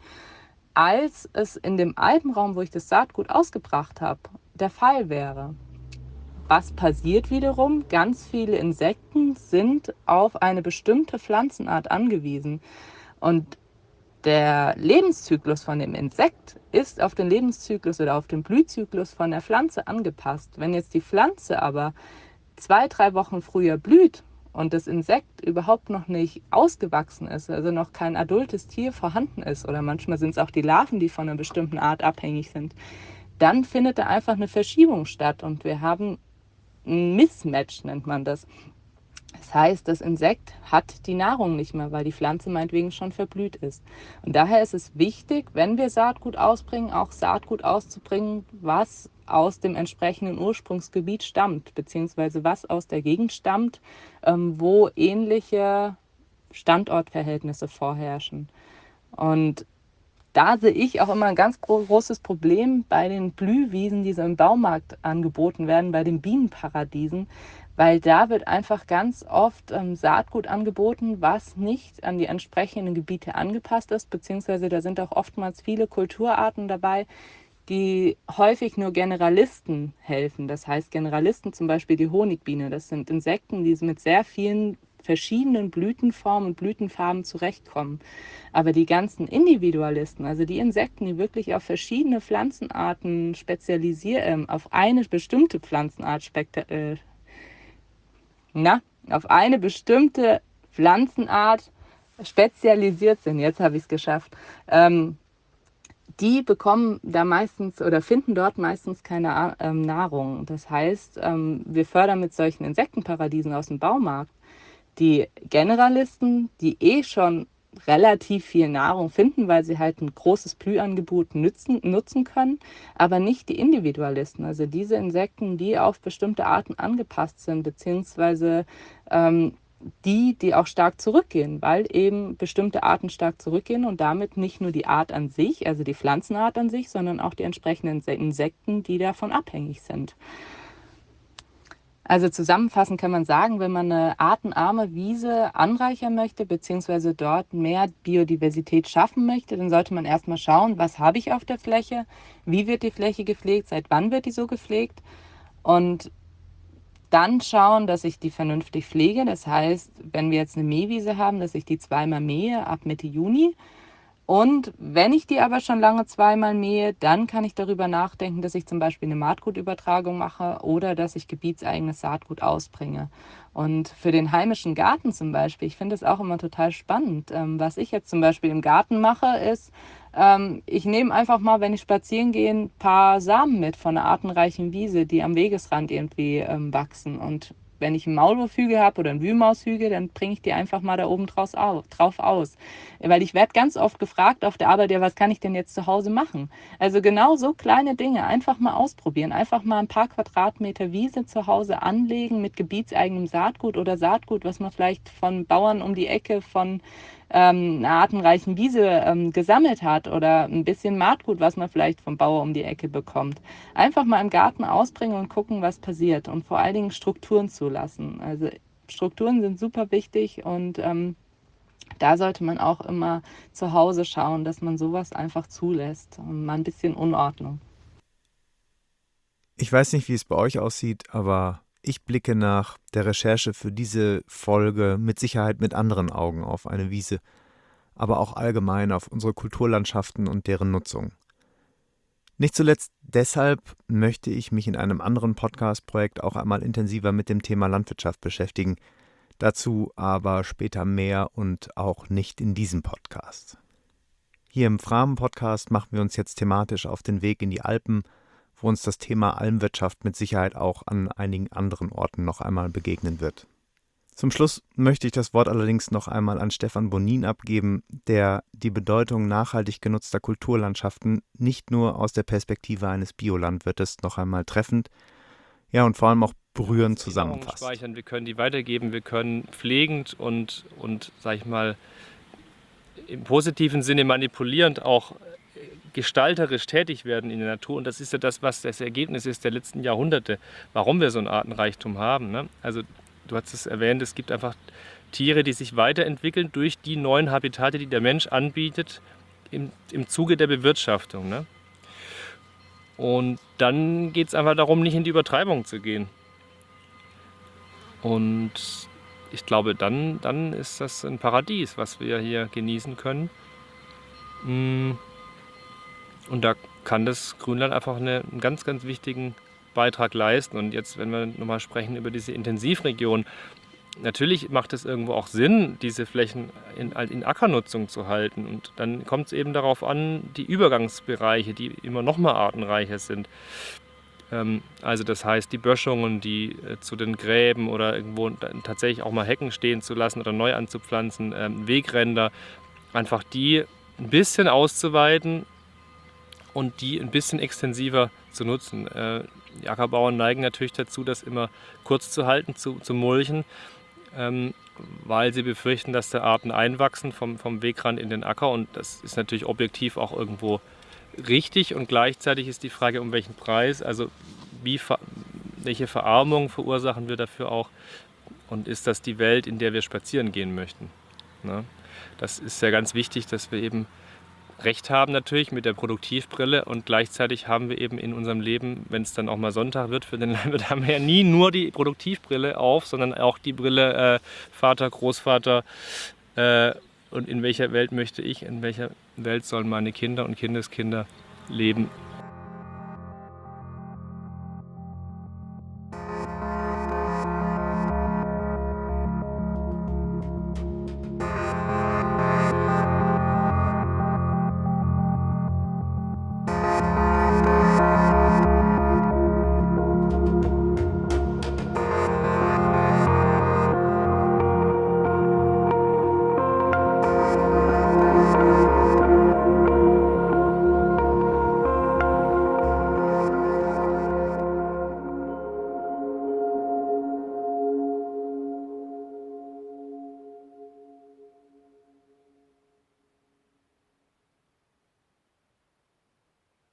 als es in dem Alpenraum, wo ich das Saatgut ausgebracht habe, der Fall wäre. Was passiert wiederum? Ganz viele Insekten sind auf eine bestimmte Pflanzenart angewiesen. Und der Lebenszyklus von dem Insekt ist auf den Lebenszyklus oder auf den Blühzyklus von der Pflanze angepasst. Wenn jetzt die Pflanze aber zwei, drei Wochen früher blüht und das Insekt überhaupt noch nicht ausgewachsen ist, also noch kein adultes Tier vorhanden ist, oder manchmal sind es auch die Larven, die von einer bestimmten Art abhängig sind, dann findet da einfach eine Verschiebung statt und wir haben ein Mismatch, nennt man das. Das heißt, das Insekt hat die Nahrung nicht mehr, weil die Pflanze meinetwegen schon verblüht ist. Und daher ist es wichtig, wenn wir Saatgut ausbringen, auch Saatgut auszubringen, was aus dem entsprechenden Ursprungsgebiet stammt, beziehungsweise was aus der Gegend stammt, ähm, wo ähnliche Standortverhältnisse vorherrschen. Und da sehe ich auch immer ein ganz großes Problem bei den Blühwiesen, die so im Baumarkt angeboten werden, bei den Bienenparadiesen, weil da wird einfach ganz oft ähm, Saatgut angeboten, was nicht an die entsprechenden Gebiete angepasst ist, beziehungsweise da sind auch oftmals viele Kulturarten dabei, die häufig nur Generalisten helfen. Das heißt Generalisten, zum Beispiel die Honigbiene, das sind Insekten, die mit sehr vielen verschiedenen Blütenformen und Blütenfarben zurechtkommen. Aber die ganzen Individualisten, also die Insekten, die wirklich auf verschiedene Pflanzenarten spezialisieren, äh, auf eine bestimmte Pflanzenart äh, na, auf eine bestimmte Pflanzenart spezialisiert sind, jetzt habe ich es geschafft, ähm, die bekommen da meistens oder finden dort meistens keine ähm, Nahrung. Das heißt, ähm, wir fördern mit solchen Insektenparadiesen aus dem Baumarkt die Generalisten, die eh schon relativ viel Nahrung finden, weil sie halt ein großes Blühangebot nutzen, nutzen können, aber nicht die Individualisten, also diese Insekten, die auf bestimmte Arten angepasst sind, beziehungsweise ähm, die, die auch stark zurückgehen, weil eben bestimmte Arten stark zurückgehen und damit nicht nur die Art an sich, also die Pflanzenart an sich, sondern auch die entsprechenden Insekten, die davon abhängig sind. Also zusammenfassend kann man sagen, wenn man eine artenarme Wiese anreichern möchte, beziehungsweise dort mehr Biodiversität schaffen möchte, dann sollte man erstmal schauen, was habe ich auf der Fläche, wie wird die Fläche gepflegt, seit wann wird die so gepflegt, und dann schauen, dass ich die vernünftig pflege. Das heißt, wenn wir jetzt eine Mähwiese haben, dass ich die zweimal mähe ab Mitte Juni. Und wenn ich die aber schon lange zweimal mähe, dann kann ich darüber nachdenken, dass ich zum Beispiel eine Maatgutübertragung mache oder dass ich gebietseigenes Saatgut ausbringe. Und für den heimischen Garten zum Beispiel, ich finde es auch immer total spannend. Ähm, was ich jetzt zum Beispiel im Garten mache, ist, ähm, ich nehme einfach mal, wenn ich spazieren gehe, ein paar Samen mit von einer artenreichen Wiese, die am Wegesrand irgendwie ähm, wachsen. Und wenn ich einen Maulwurfhügel habe oder einen Wühlmaushügel, dann bringe ich die einfach mal da oben draus au- drauf aus. Weil ich werde ganz oft gefragt auf der Arbeit, ja, was kann ich denn jetzt zu Hause machen? Also genau so kleine Dinge einfach mal ausprobieren. Einfach mal ein paar Quadratmeter Wiese zu Hause anlegen mit gebietseigenem Saatgut oder Saatgut, was man vielleicht von Bauern um die Ecke von ähm, einer artenreichen Wiese ähm, gesammelt hat oder ein bisschen Maatgut, was man vielleicht vom Bauer um die Ecke bekommt. Einfach mal im Garten ausbringen und gucken, was passiert und vor allen Dingen Strukturen zulassen. Also Strukturen sind super wichtig und ähm, da sollte man auch immer zu Hause schauen, dass man sowas einfach zulässt und mal ein bisschen Unordnung. Ich weiß nicht, wie es bei euch aussieht, aber ich blicke nach der Recherche für diese Folge mit Sicherheit mit anderen Augen auf eine Wiese, aber auch allgemein auf unsere Kulturlandschaften und deren Nutzung. Nicht zuletzt deshalb möchte ich mich in einem anderen Podcast-Projekt auch einmal intensiver mit dem Thema Landwirtschaft beschäftigen. Dazu aber später mehr und auch nicht in diesem Podcast. Hier im Framen-Podcast machen wir uns jetzt thematisch auf den Weg in die Alpen, wo uns das Thema Almwirtschaft mit Sicherheit auch an einigen anderen Orten noch einmal begegnen wird. Zum Schluss möchte ich das Wort allerdings noch einmal an Stefan Bonin abgeben, der die Bedeutung nachhaltig genutzter Kulturlandschaften nicht nur aus der Perspektive eines Biolandwirtes noch einmal treffend, ja und vor allem auch berührend zusammenfasst. Speichern, wir können die weitergeben, wir können pflegend und, und sag ich mal, im positiven Sinne manipulierend auch gestalterisch tätig werden in der Natur. Und das ist ja das, was das Ergebnis ist der letzten Jahrhunderte, warum wir so einen Artenreichtum haben. Ne? Also du hast es erwähnt, es gibt einfach Tiere, die sich weiterentwickeln durch die neuen Habitate, die der Mensch anbietet im, im Zuge der Bewirtschaftung. Ne? Und dann geht es einfach darum, nicht in die Übertreibung zu gehen. Und ich glaube, dann, dann ist das ein Paradies, was wir hier genießen können. Und da kann das Grünland einfach eine, einen ganz, ganz wichtigen Beitrag leisten. Und jetzt, wenn wir nochmal sprechen über diese Intensivregion, natürlich macht es irgendwo auch Sinn, diese Flächen in, in Ackernutzung zu halten. Und dann kommt es eben darauf an, die Übergangsbereiche, die immer noch mal artenreicher sind. Ähm, also das heißt, die Böschungen, die äh, zu den Gräben oder irgendwo tatsächlich auch mal Hecken stehen zu lassen oder neu anzupflanzen, ähm, Wegränder, einfach die ein bisschen auszuweiten und die ein bisschen extensiver zu nutzen. Äh, die Ackerbauern neigen natürlich dazu, das immer kurz zu halten, zu, zu mulchen, ähm, weil sie befürchten, dass da Arten einwachsen vom, vom Wegrand in den Acker. Und das ist natürlich objektiv auch irgendwo richtig. Und gleichzeitig ist die Frage, um welchen Preis, also wie, welche Verarmung verursachen wir dafür auch und ist das die Welt, in der wir spazieren gehen möchten. Ne? Das ist ja ganz wichtig, dass wir eben Recht haben natürlich mit der Produktivbrille und gleichzeitig haben wir eben in unserem Leben, wenn es dann auch mal Sonntag wird, für den Landwirt haben wir ja nie nur die Produktivbrille auf, sondern auch die Brille äh, Vater, Großvater äh, und in welcher Welt möchte ich, in welcher Welt sollen meine Kinder und Kindeskinder leben